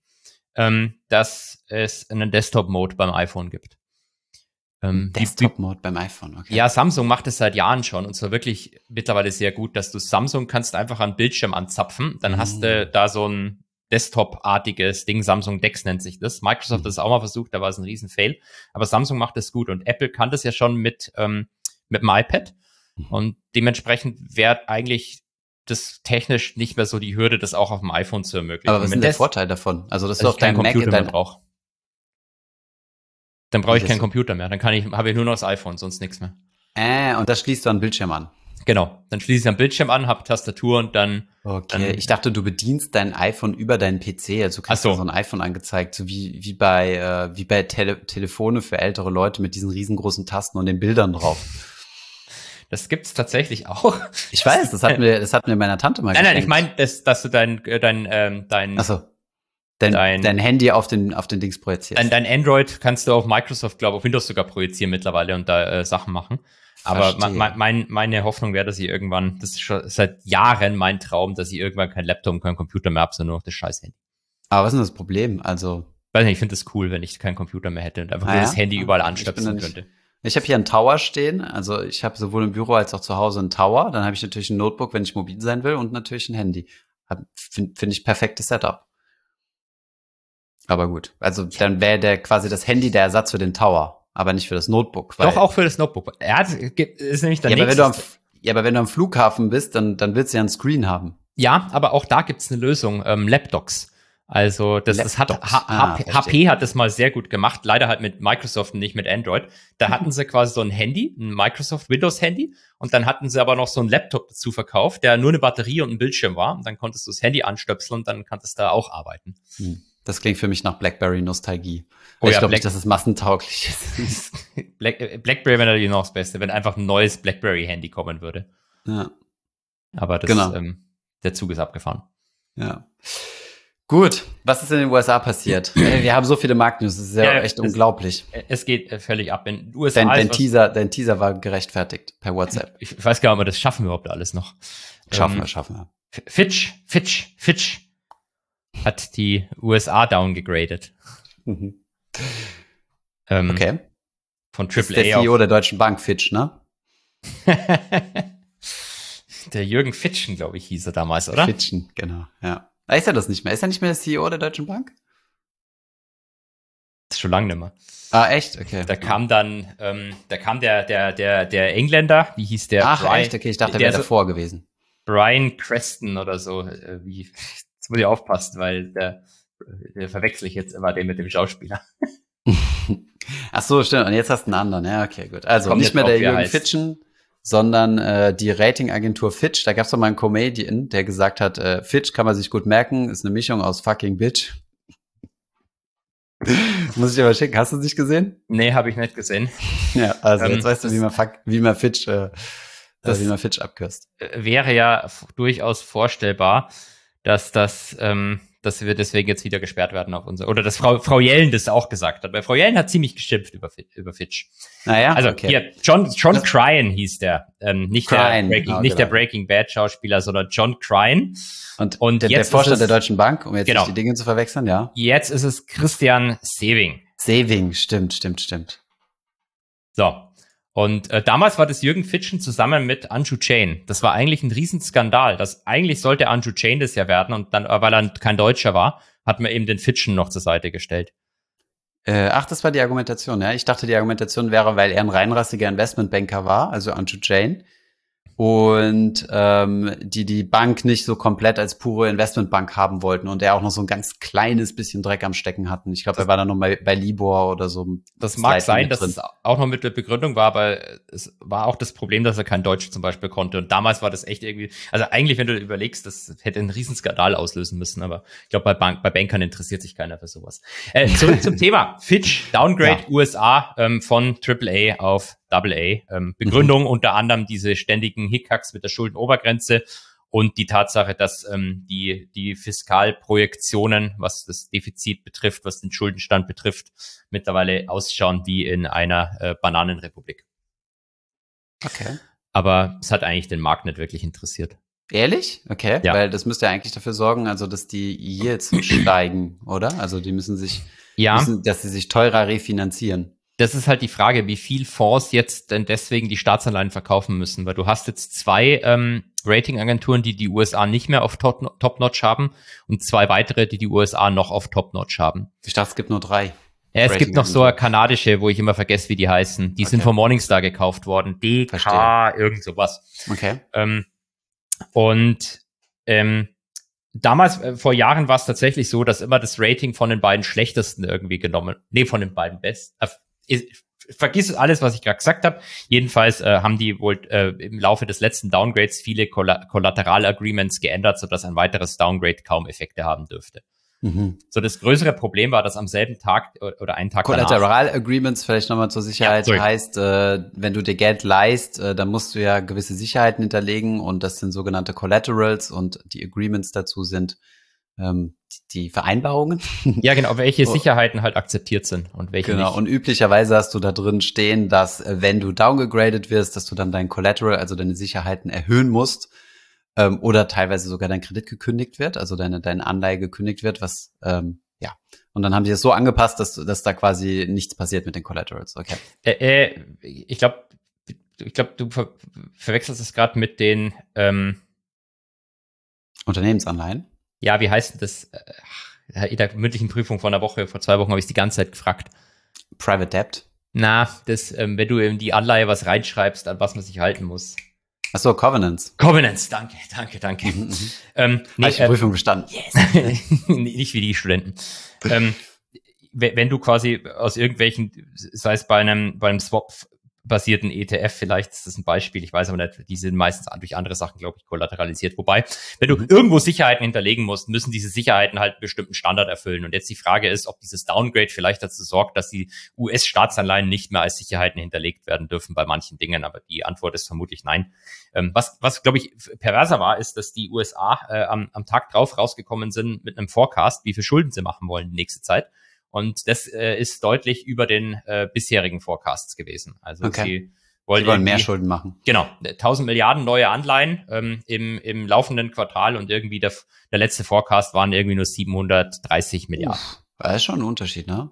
dass es einen Desktop-Mode beim iPhone gibt. Desktop-Mode beim iPhone, okay. Ja, Samsung macht es seit Jahren schon und zwar wirklich mittlerweile sehr gut, dass du Samsung kannst einfach an Bildschirm anzapfen. Dann hast du da so ein Desktop-artiges Ding, Samsung Dex nennt sich das. Microsoft hat es auch mal versucht, da war es ein Riesen-Fail. Aber Samsung macht es gut und Apple kann das ja schon mit dem iPad. Und dementsprechend wäre eigentlich das technisch nicht mehr so die Hürde, das auch auf dem iPhone zu ermöglichen. Aber was ist denn der Vorteil davon? Also, dass du auf deinem Computer mehr brauchst. Dann brauche ich keinen Computer mehr. Dann habe ich nur noch das iPhone, sonst nichts mehr. Und das schließt du an den Bildschirm an. Genau. Dann schließe ich am Bildschirm an, habe Tastatur und dann. Okay. Ich dachte, du bedienst dein iPhone über deinen PC. Also du kriegst so ein iPhone angezeigt, so wie bei Telefone für ältere Leute mit diesen riesengroßen Tasten und den Bildern drauf. Das gibt's tatsächlich auch. Ich weiß, das hat mir meiner Tante mal geschenkt. Nein, ich meine, dass du dein Handy auf den Dings projizierst. Dein Android kannst du auf Microsoft, glaube ich, auf Windows sogar projizieren mittlerweile und da Sachen machen. Aber meine Hoffnung wäre, dass ich irgendwann, das ist schon seit Jahren mein Traum, dass ich irgendwann kein Laptop und kein Computer mehr habe, sondern nur noch das scheiß Handy. Aber was ist denn das Problem? Also, weiß nicht, ich finde das cool, wenn ich keinen Computer mehr hätte und einfach nur das Handy überall anstöpseln könnte. Ich habe hier einen Tower stehen, also ich habe sowohl im Büro als auch zu Hause einen Tower. Dann habe ich natürlich ein Notebook, wenn ich mobil sein will und natürlich ein Handy. Finde ich perfektes Setup. Aber gut, also dann wäre quasi das Handy der Ersatz für den Tower, aber nicht für das Notebook. Doch, auch für das Notebook. Ist nämlich der nächste. Aber wenn du am Flughafen bist, dann willst du ja einen Screen haben. Ja, aber auch da gibt's eine Lösung, Lapdocs. Also das hat HP hat das mal sehr gut gemacht, leider halt mit Microsoft und nicht mit Android. Da hatten sie quasi so ein Handy, ein Microsoft Windows Handy, und dann hatten sie aber noch so einen Laptop dazu verkauft, der nur eine Batterie und ein Bildschirm war, und dann konntest du das Handy anstöpseln und dann konntest du da auch arbeiten. Das klingt für mich nach BlackBerry-Nostalgie. Oh, ich glaube nicht, dass es massentauglich ist. BlackBerry wäre natürlich noch das Beste, wenn einfach ein neues BlackBerry-Handy kommen würde. Ja. Aber der Zug ist abgefahren. Ja. Gut, was ist in den USA passiert? Wir haben so viele Marktnews, das ist ja echt unglaublich. Es geht völlig ab. In den USA dein Teaser war gerechtfertigt per WhatsApp. Ich weiß gar nicht, ob wir das schaffen überhaupt alles noch. Schaffen wir. Fitch hat die USA downgegradet. Okay. Von AAA das ist der CEO der Deutschen Bank, Fitch, ne? Der Jürgen Fitschen, glaube ich, hieß er damals, oder? Fitschen, genau, ja. Ist er das nicht mehr? Ist er nicht mehr der CEO der Deutschen Bank? Das ist schon lange nicht mehr. Ah, echt? Okay. Da kam dann, der Engländer, wie hieß der? Ach, Brian, echt? Okay, ich dachte, der wäre davor gewesen. Brian Creston oder so. Jetzt muss ich aufpassen, weil der verwechsel ich jetzt immer den mit dem Schauspieler. Ach so, stimmt. Und jetzt hast du einen anderen. Ja, okay, gut. Also nicht mehr der Jürgen Fitschen, sondern die Ratingagentur Fitch. Da gab's doch mal einen Comedian, der gesagt hat, Fitch kann man sich gut merken, ist eine Mischung aus fucking Bitch. Muss ich dir mal schicken. Hast du es nicht gesehen? Nee, habe ich nicht gesehen. Ja, also jetzt weißt du, wie man Fitch abkürzt. Wäre ja durchaus vorstellbar, dass wir deswegen jetzt wieder gesperrt werden auf oder dass Frau Yellen das auch gesagt hat. Weil Frau Yellen hat ziemlich geschimpft über Fitch. Naja, also okay. Hier, John Cryan hieß der. Nicht der Breaking Bad Schauspieler, sondern John Cryan. Und der Vorstand der Deutschen Bank, um jetzt nicht die Dinge zu verwechseln, ja. Jetzt ist es Christian Sewing. Stimmt. So. Und damals war das Jürgen Fitschen zusammen mit Andrew Chain. Das war eigentlich ein Riesenskandal. Eigentlich sollte Andrew Chain das ja werden, und dann, weil er kein Deutscher war, hat man eben den Fitschen noch zur Seite gestellt. Das war die Argumentation, ja. Ich dachte, die Argumentation wäre, weil er ein reinrassiger Investmentbanker war, also Andrew Chain, und die Bank nicht so komplett als pure Investmentbank haben wollten und er auch noch so ein ganz kleines bisschen Dreck am Stecken hatten. Ich glaube, er war dann noch bei Libor oder so. Das mag sein, dass es auch noch mit der Begründung war, aber es war auch das Problem, dass er kein Deutsch zum Beispiel konnte. Und damals war das echt irgendwie, also eigentlich, wenn du überlegst, das hätte einen Riesenskandal auslösen müssen, aber ich glaube, bei Bankern interessiert sich keiner für sowas. Zurück zum Thema. Fitch, Downgrade USA von AAA auf AA. Begründung unter anderem diese ständigen Hiccups mit der Schuldenobergrenze und die Tatsache, dass die Fiskalprojektionen, was das Defizit betrifft, was den Schuldenstand betrifft, mittlerweile ausschauen wie in einer Bananenrepublik. Okay. Aber es hat eigentlich den Markt nicht wirklich interessiert. Ehrlich? Okay, ja. Weil das müsste ja eigentlich dafür sorgen, also dass die Yields steigen, oder? Also die dass sie sich teurer refinanzieren. Das ist halt die Frage, wie viel Fonds jetzt denn deswegen die Staatsanleihen verkaufen müssen, weil du hast jetzt zwei Ratingagenturen, die USA nicht mehr auf Top-Notch haben und zwei weitere, die USA noch auf Top-Notch haben. Ich dachte, es gibt nur 3. Ja, es gibt noch so eine kanadische, wo ich immer vergesse, wie die heißen. Die sind von Morningstar gekauft worden. DK, irgend sowas. Okay. Damals, vor Jahren war es tatsächlich so, dass immer das Rating von den beiden schlechtesten irgendwie von den beiden besten. Vergiss alles, was ich gerade gesagt habe. Jedenfalls haben die wohl im Laufe des letzten Downgrades viele Collateral-Agreements geändert, sodass ein weiteres Downgrade kaum Effekte haben dürfte. Mhm. So, das größere Problem war, dass am selben Tag oder einen Tag danach... Collateral-Agreements, vielleicht nochmal zur Sicherheit, heißt, wenn du dir Geld leihst, dann musst du ja gewisse Sicherheiten hinterlegen und das sind sogenannte Collaterals und die Agreements dazu sind die Vereinbarungen. Ja, genau, welche Sicherheiten halt akzeptiert sind und welche nicht. Genau, und üblicherweise hast du da drin stehen, dass wenn du downgegradet wirst, dass du dann dein Collateral, also deine Sicherheiten erhöhen musst oder teilweise sogar dein Kredit gekündigt wird, also deine Anleihe gekündigt wird, was, ja. Und dann haben die es so angepasst, dass da quasi nichts passiert mit den Collaterals, okay. Ich glaube, du verwechselst es gerade mit den Unternehmensanleihen. Ja, wie heißt das? In der mündlichen Prüfung vor 2 Wochen habe ich es die ganze Zeit gefragt. Private Debt? Na, wenn du in die Anleihe was reinschreibst, an was man sich halten muss. Achso, Covenants. Covenants, danke. Habe ich die Prüfung bestanden. Yes. Nicht wie die Studenten. Wenn du quasi aus irgendwelchen, sei es bei einem Swap-basierten ETF, vielleicht ist das ein Beispiel, ich weiß aber nicht, die sind meistens durch andere Sachen, glaube ich, kollateralisiert. Wobei, wenn du irgendwo Sicherheiten hinterlegen musst, müssen diese Sicherheiten halt einen bestimmten Standard erfüllen. Und jetzt die Frage ist, ob dieses Downgrade vielleicht dazu sorgt, dass die US-Staatsanleihen nicht mehr als Sicherheiten hinterlegt werden dürfen bei manchen Dingen. Aber die Antwort ist vermutlich nein. Was glaube ich, perverser war, ist, dass die USA am Tag drauf rausgekommen sind mit einem Forecast, wie viel Schulden sie machen wollen die nächste Zeit. Und das ist deutlich über den bisherigen Forecasts gewesen. Also okay. Sie wollen mehr Schulden machen. Genau, 1000 Milliarden neue Anleihen im laufenden Quartal und irgendwie der letzte Forecast waren irgendwie nur 730 Milliarden. Das ist schon ein Unterschied, ne?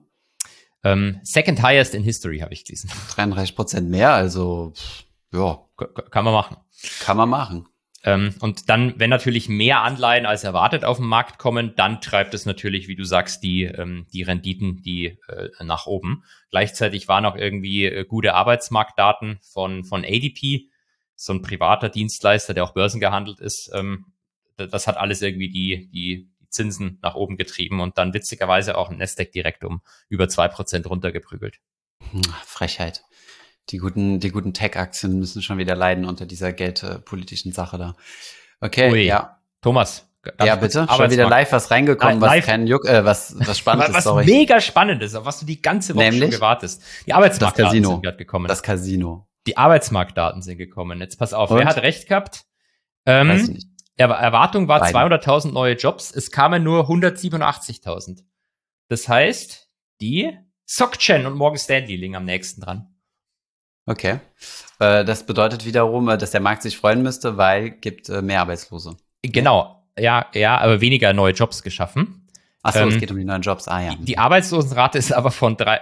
Second highest in history, habe ich gelesen. 33% mehr, also ja. Kann man machen. Kann man machen. Und dann, wenn natürlich mehr Anleihen als erwartet auf den Markt kommen, dann treibt es natürlich, wie du sagst, die Renditen nach oben. Gleichzeitig waren auch irgendwie gute Arbeitsmarktdaten von ADP, so ein privater Dienstleister, der auch börsengehandelt ist. Das hat alles irgendwie die Zinsen nach oben getrieben und dann witzigerweise auch ein Nasdaq direkt um über 2% runtergeprügelt. Frechheit. Die guten Tech-Aktien müssen schon wieder leiden unter dieser geldpolitischen Sache da. Okay, Ui. ja. Thomas. Ja, bitte. Schon wieder live was reingekommen, was spannend ist, was mega spannend ist, auf was du die ganze Woche schon gewartet. Die Arbeitsmarktdaten sind gerade gekommen. Das Casino. Die Arbeitsmarktdaten sind gekommen. Jetzt pass auf, wer hat recht gehabt? Weiß ich nicht. Erwartung war 200.000 neue Jobs. Es kamen nur 187.000. Das heißt, die SocGen und Morgan Stanley liegen am nächsten dran. Okay. Das bedeutet wiederum, dass der Markt sich freuen müsste, weil gibt mehr Arbeitslose. Genau. Ja, aber weniger neue Jobs geschaffen. Achso, es geht um die neuen Jobs. Ah, ja. Die Arbeitslosenrate ist aber auf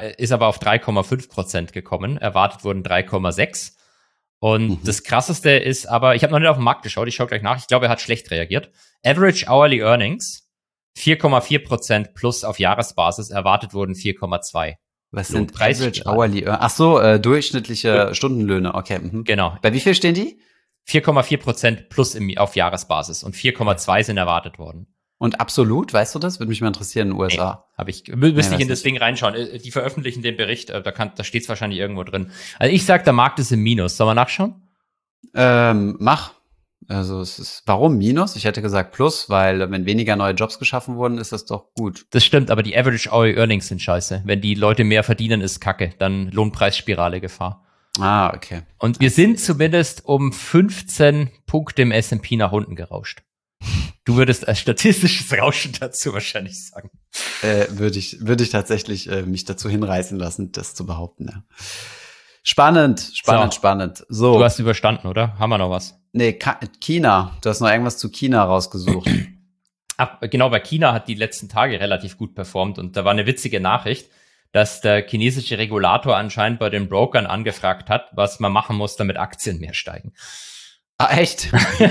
3,5% gekommen. Erwartet wurden 3,6. Und das Krasseste ist aber, ich habe noch nicht auf den Markt geschaut, ich schaue gleich nach. Ich glaube, er hat schlecht reagiert. Average Hourly Earnings 4,4% plus auf Jahresbasis. Erwartet wurden 4,2. Was sind Average Hourly Earnings? Ach so, durchschnittliche Stundenlöhne. Okay. Genau. Bei wie viel stehen die? 4,4% plus auf Jahresbasis und 4,2 sind erwartet worden. Und absolut, weißt du das? Würde mich mal interessieren in den USA. Müsste ich in das Ding reinschauen. Die veröffentlichen den Bericht, da steht es wahrscheinlich irgendwo drin. Also ich sag, der Markt ist im Minus. Sollen wir nachschauen? Mach. Also warum Minus? Ich hätte gesagt Plus, weil wenn weniger neue Jobs geschaffen wurden, ist das doch gut. Das stimmt, aber die Average Hourly Earnings sind scheiße. Wenn die Leute mehr verdienen, ist Kacke. Dann Lohnpreisspirale Gefahr. Ah, okay. Und wir sind zumindest um 15 Punkte im S&P nach unten gerauscht. Du würdest als statistisches Rauschen dazu wahrscheinlich sagen. Würde ich tatsächlich mich dazu hinreißen lassen, das zu behaupten. Ja. Spannend. So. Du hast überstanden, oder? Haben wir noch was? Nee, China. Du hast noch irgendwas zu China rausgesucht. Genau, bei China hat die letzten Tage relativ gut performt und da war eine witzige Nachricht, dass der chinesische Regulator anscheinend bei den Brokern angefragt hat, was man machen muss, damit Aktien mehr steigen. Ah, echt?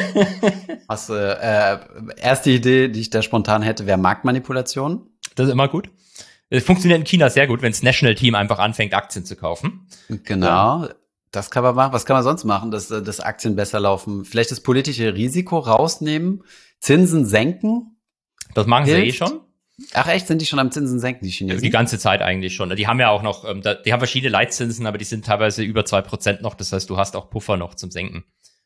Erste Idee, die ich da spontan hätte, wäre Marktmanipulation. Das ist immer gut. Es funktioniert in China sehr gut, wenn das National Team einfach anfängt, Aktien zu kaufen. Genau, das kann man machen. Was kann man sonst machen, dass Aktien besser laufen? Vielleicht das politische Risiko rausnehmen, Zinsen senken? Das machen sie eh schon. Ach echt, sind die schon am Zinsen senken, die Chinesen? Die ganze Zeit eigentlich schon. Die haben ja auch noch, die haben verschiedene Leitzinsen, aber die sind teilweise über 2% noch. Das heißt, du hast auch Puffer noch zum Senken.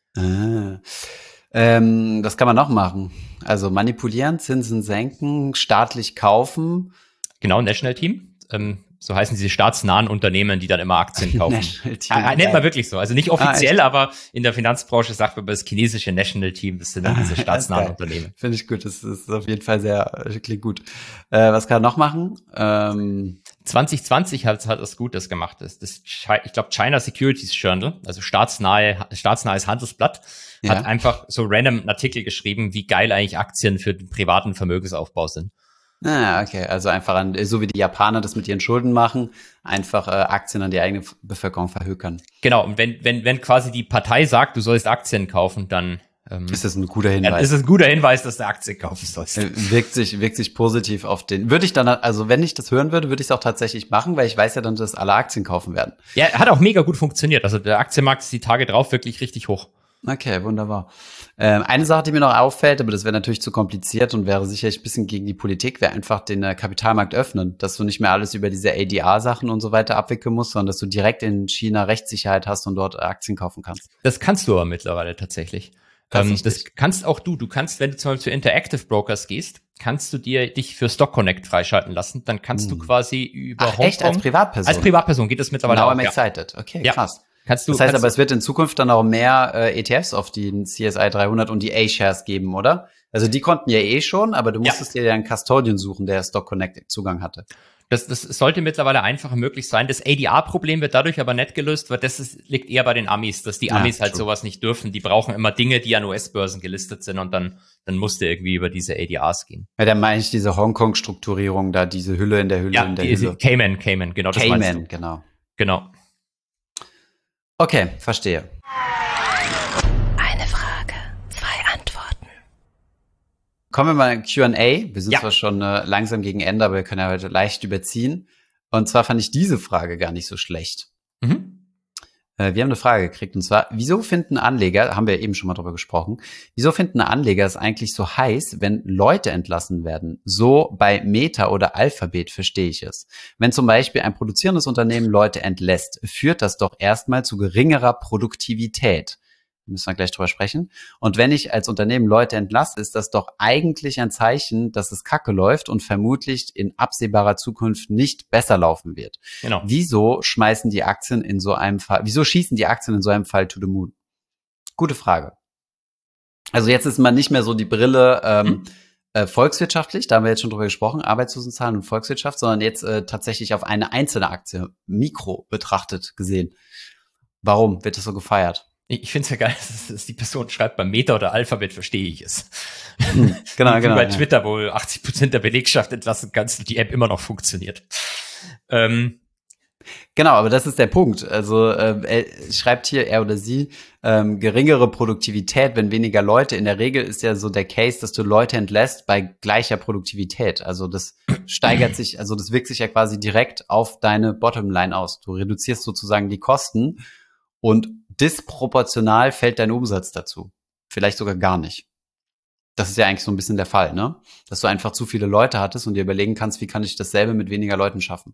Das kann man noch machen. Also manipulieren, Zinsen senken, staatlich kaufen. Genau, National Team. So heißen diese staatsnahen Unternehmen, die dann immer Aktien kaufen. National Team. Nennt man wirklich so. Also nicht offiziell, aber in der Finanzbranche sagt man das chinesische National Team. Das sind dann diese staatsnahen Unternehmen. Finde ich gut. Das ist auf jeden Fall klingt gut. Was kann er noch machen? 2020 hat das Gutes gemacht. Ich glaube, China Securities Journal, also staatsnahes Handelsblatt, hat einfach so random einen Artikel geschrieben, wie geil eigentlich Aktien für den privaten Vermögensaufbau sind. Ah, okay. Also einfach so wie die Japaner das mit ihren Schulden machen, einfach Aktien an die eigene Bevölkerung verhökern. Genau. Und wenn quasi die Partei sagt, du sollst Aktien kaufen, dann ist das ein guter Hinweis. Ist es ein guter Hinweis, dass du Aktien kaufen sollst. Wirkt sich positiv auf den. Würde ich dann, also wenn ich das hören würde, würde ich es auch tatsächlich machen, weil ich weiß ja dann, dass alle Aktien kaufen werden. Ja, hat auch mega gut funktioniert. Also der Aktienmarkt ist die Tage drauf wirklich richtig hoch. Okay, wunderbar. Eine Sache, die mir noch auffällt, aber das wäre natürlich zu kompliziert und wäre sicherlich ein bisschen gegen die Politik, wäre einfach den Kapitalmarkt öffnen, dass du nicht mehr alles über diese ADR-Sachen und so weiter abwickeln musst, sondern dass du direkt in China Rechtssicherheit hast und dort Aktien kaufen kannst. Das kannst du aber mittlerweile tatsächlich. Das kannst auch du. Du kannst, wenn du zum Beispiel zu Interactive Brokers gehst, kannst du dich für Stock Connect freischalten lassen. Dann kannst du quasi über Hongkong. Echt, als Privatperson? Als Privatperson geht das mittlerweile auch. Now I'm excited. Okay, ja. Krass. Das heißt aber, es wird in Zukunft dann auch mehr ETFs auf den CSI 300 und die A-Shares geben, oder? Also die konnten ja eh schon, aber du musstest dir ja einen Custodian suchen, der Stock Connect Zugang hatte. Das sollte mittlerweile einfacher möglich sein. Das ADR-Problem wird dadurch aber nicht gelöst, weil liegt eher bei den Amis, dass die Amis halt sowas nicht dürfen. Die brauchen immer Dinge, die an US-Börsen gelistet sind und dann musst du irgendwie über diese ADRs gehen. Ja, dann meine ich diese Hongkong-Strukturierung da, diese Hülle in der Hülle in der Hülle. Cayman, genau. Das Cayman, genau. Genau. Okay, verstehe. Eine Frage, 2 Antworten. Kommen wir mal in Q&A. Wir sind zwar schon langsam gegen Ende, aber wir können ja heute leicht überziehen. Und zwar fand ich diese Frage gar nicht so schlecht. Wir haben eine Frage gekriegt, und zwar, wieso finden Anleger, haben wir eben schon mal drüber gesprochen, wieso finden Anleger es eigentlich so heiß, wenn Leute entlassen werden? So bei Meta oder Alphabet verstehe ich es. Wenn zum Beispiel ein produzierendes Unternehmen Leute entlässt, führt das doch erstmal zu geringerer Produktivität. Müssen wir gleich drüber sprechen. Und wenn ich als Unternehmen Leute entlasse, ist das doch eigentlich ein Zeichen, dass es kacke läuft und vermutlich in absehbarer Zukunft nicht besser laufen wird. Genau. Wieso schießen die Aktien in so einem Fall to the moon? Gute Frage. Also jetzt ist man nicht mehr so die Brille volkswirtschaftlich, da haben wir jetzt schon drüber gesprochen, Arbeitslosenzahlen und Volkswirtschaft, sondern jetzt tatsächlich auf eine einzelne Aktie, Mikro betrachtet gesehen. Warum wird das so gefeiert? Ich finde es ja geil, dass die Person schreibt, bei Meta oder Alphabet verstehe ich es. Genau. Wie bei Twitter, wo 80% der Belegschaft entlassen kannst und die App immer noch funktioniert. Genau, aber das ist der Punkt. Also schreibt hier er oder sie geringere Produktivität, wenn weniger Leute. In der Regel ist ja so der Case, dass du Leute entlässt bei gleicher Produktivität. Also das steigert sich, also das wirkt sich ja quasi direkt auf deine Bottomline aus. Du reduzierst sozusagen die Kosten und disproportional fällt dein Umsatz dazu. Vielleicht sogar gar nicht. Das ist ja eigentlich so ein bisschen der Fall, ne? Dass du einfach zu viele Leute hattest und dir überlegen kannst, wie kann ich dasselbe mit weniger Leuten schaffen.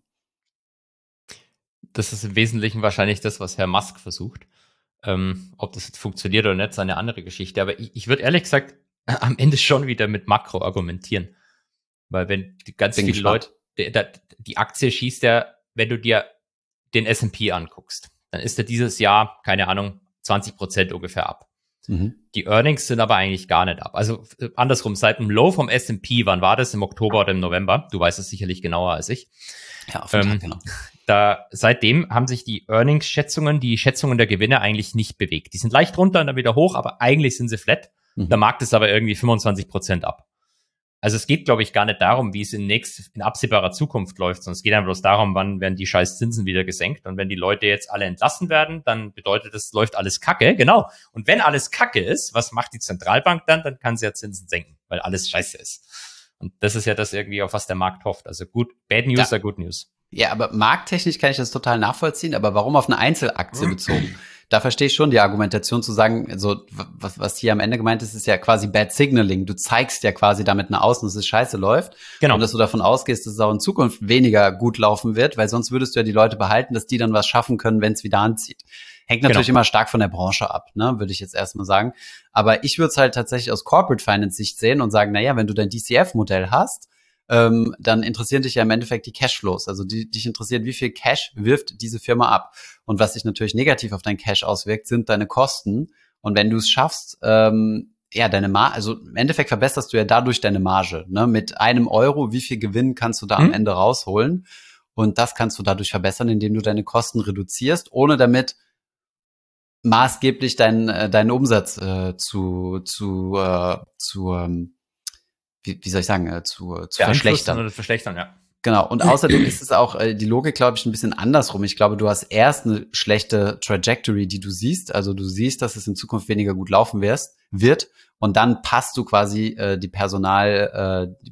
Das ist im Wesentlichen wahrscheinlich das, was Herr Musk versucht. Ob das jetzt funktioniert oder nicht, ist eine andere Geschichte. Aber ich würde ehrlich gesagt am Ende schon wieder mit Makro argumentieren. Weil wenn viele Leute, die Aktie schießt ja, wenn du dir den S&P anguckst, dann ist er dieses Jahr, keine Ahnung, 20% ungefähr ab. Die Earnings sind aber eigentlich gar nicht ab. Also andersrum, seit dem Low vom S&P, wann war das? Im Oktober oder im November? Du weißt es sicherlich genauer als ich. Ja, auf jeden Fall, genau. Seitdem haben sich die Earnings-Schätzungen, die Schätzungen der Gewinne eigentlich nicht bewegt. Die sind leicht runter und dann wieder hoch, aber eigentlich sind sie flat. Der Markt ist aber irgendwie 25% ab. Also es geht, glaube ich, gar nicht darum, wie es in absehbarer Zukunft läuft, sondern es geht einfach bloß darum, wann werden die scheiß Zinsen wieder gesenkt. Und wenn die Leute jetzt alle entlassen werden, dann bedeutet das, läuft alles kacke. Genau. Und wenn alles kacke ist, was macht die Zentralbank dann? Dann kann sie ja Zinsen senken, weil alles scheiße ist. Und das ist ja das irgendwie, auf was der Markt hofft. Also bad news are good news. Ja, aber markttechnisch kann ich das total nachvollziehen, aber warum auf eine Einzelaktie bezogen? Da verstehe ich schon die Argumentation zu sagen, also was hier am Ende gemeint ist, ist ja quasi Bad Signaling. Du zeigst ja quasi damit nach außen, dass es scheiße läuft. Genau. Und dass du davon ausgehst, dass es auch in Zukunft weniger gut laufen wird, weil sonst würdest du ja die Leute behalten, dass die dann was schaffen können, wenn es wieder anzieht. Hängt natürlich immer stark von der Branche ab, ne, würde ich jetzt erstmal sagen. Aber ich würde es halt tatsächlich aus Corporate Finance Sicht sehen und sagen, naja, wenn du dein DCF-Modell hast, dann interessieren dich ja im Endeffekt die Cashflows. Also dich interessiert, wie viel Cash wirft diese Firma ab. Und was sich natürlich negativ auf dein Cash auswirkt, sind deine Kosten. Und wenn du es schaffst, deine Marge, also im Endeffekt verbesserst du ja dadurch deine Marge. Ne? Mit €1, wie viel Gewinn kannst du da am Ende rausholen? Und das kannst du dadurch verbessern, indem du deine Kosten reduzierst, ohne damit maßgeblich deinen Umsatz zu verschlechtern. Oder verschlechtern, ja. Genau. Und außerdem ist es auch die Logik, glaube ich, ein bisschen andersrum. Ich glaube, du hast erst eine schlechte Trajectory, die du siehst. Also du siehst, dass es in Zukunft weniger gut laufen wird. Und dann passt du quasi die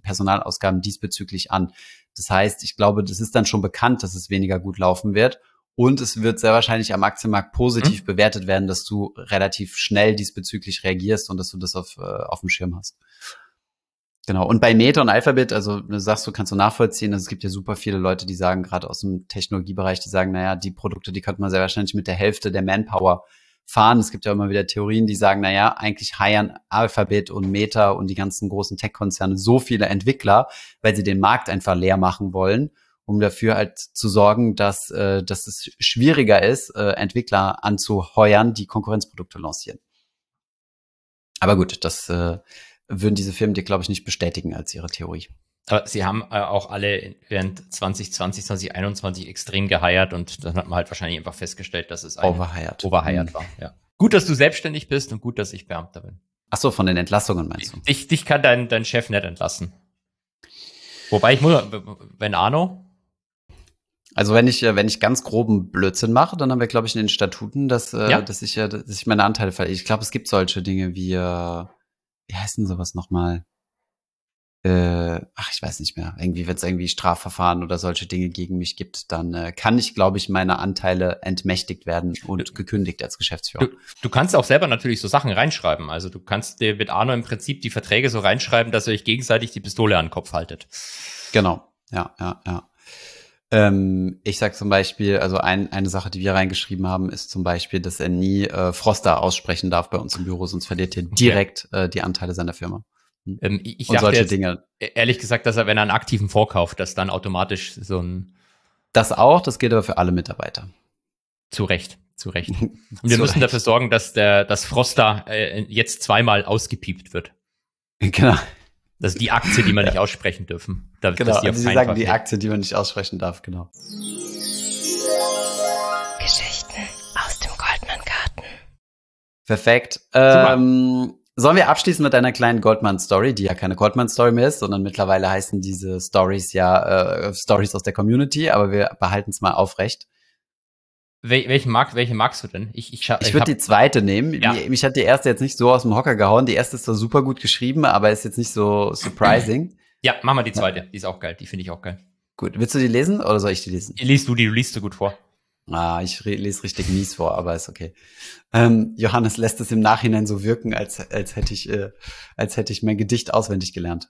Personalausgaben diesbezüglich an. Das heißt, ich glaube, das ist dann schon bekannt, dass es weniger gut laufen wird. Und es wird sehr wahrscheinlich am Aktienmarkt positiv bewertet werden, dass du relativ schnell diesbezüglich reagierst und dass du das auf dem Schirm hast. Genau. Und bei Meta und Alphabet, also du sagst, du kannst du nachvollziehen, also es gibt ja super viele Leute, die sagen, gerade aus dem Technologiebereich, die sagen, naja, die Produkte, die könnte man sehr wahrscheinlich mit der Hälfte der Manpower fahren. Es gibt ja immer wieder Theorien, die sagen, naja, eigentlich hiren Alphabet und Meta und die ganzen großen Tech-Konzerne so viele Entwickler, weil sie den Markt einfach leer machen wollen, um dafür halt zu sorgen, dass es schwieriger ist, Entwickler anzuheuern, die Konkurrenzprodukte lancieren. Aber gut, das würden diese Firmen dir, glaube ich, nicht bestätigen als ihre Theorie. Aber sie haben auch alle während 2020, 2021 extrem geheiert und dann hat man halt wahrscheinlich einfach festgestellt, dass es overhired war. Ja. Gut, dass du selbstständig bist und gut, dass ich Beamter bin. Ach so, von den Entlassungen meinst du? Dich kann dein Chef nicht entlassen. Wobei wenn Arno? Also wenn ich ganz groben Blödsinn mache, dann haben wir, glaube ich, in den Statuten, dass ich meine Anteile verliere. Ich glaube, es gibt solche Dinge wie wie heißt denn sowas nochmal? Ich weiß nicht mehr. Irgendwie, wenn es irgendwie Strafverfahren oder solche Dinge gegen mich gibt, dann kann ich, glaube ich, meine Anteile entmächtigt werden und gekündigt als Geschäftsführer. Du kannst auch selber natürlich so Sachen reinschreiben. Also du kannst dir mit Arno im Prinzip die Verträge so reinschreiben, dass ihr euch gegenseitig die Pistole an den Kopf haltet. Genau. Ja. Ich sag zum Beispiel, also eine Sache, die wir reingeschrieben haben, ist zum Beispiel, dass er nie Froster aussprechen darf bei uns im Büro, sonst verliert er direkt die Anteile seiner Firma. Ich dachte solche jetzt, Dinge. Ehrlich gesagt, dass er, wenn er einen aktiven vorkauft, dass dann automatisch so ein... Das auch, das gilt aber für alle Mitarbeiter. Zu Recht. Und wir müssen dafür sorgen, dass das Froster jetzt zweimal ausgepiept wird. Genau. Das ist die Aktie, die man nicht aussprechen dürfen. Genau, also Sie sagen die Aktie, die man nicht aussprechen darf, genau. Geschichten aus dem Goldman Garten. Perfekt. Sollen wir abschließen mit einer kleinen Goldman-Story, die ja keine Goldman-Story mehr ist, sondern mittlerweile heißen diese Stories ja Stories aus der Community, aber wir behalten es mal aufrecht. Welche magst du denn? Ich würde die zweite nehmen. Ja. Mich hat die erste jetzt nicht so aus dem Hocker gehauen. Die erste ist zwar super gut geschrieben, aber ist jetzt nicht so surprising. Ja, mach mal die zweite. Die ist auch geil. Die finde ich auch geil. Gut. Willst du die lesen oder soll ich die lesen? Liest du so gut vor. Ich lese richtig mies vor, aber ist okay. Johannes lässt es im Nachhinein so wirken, als hätte ich mein Gedicht auswendig gelernt.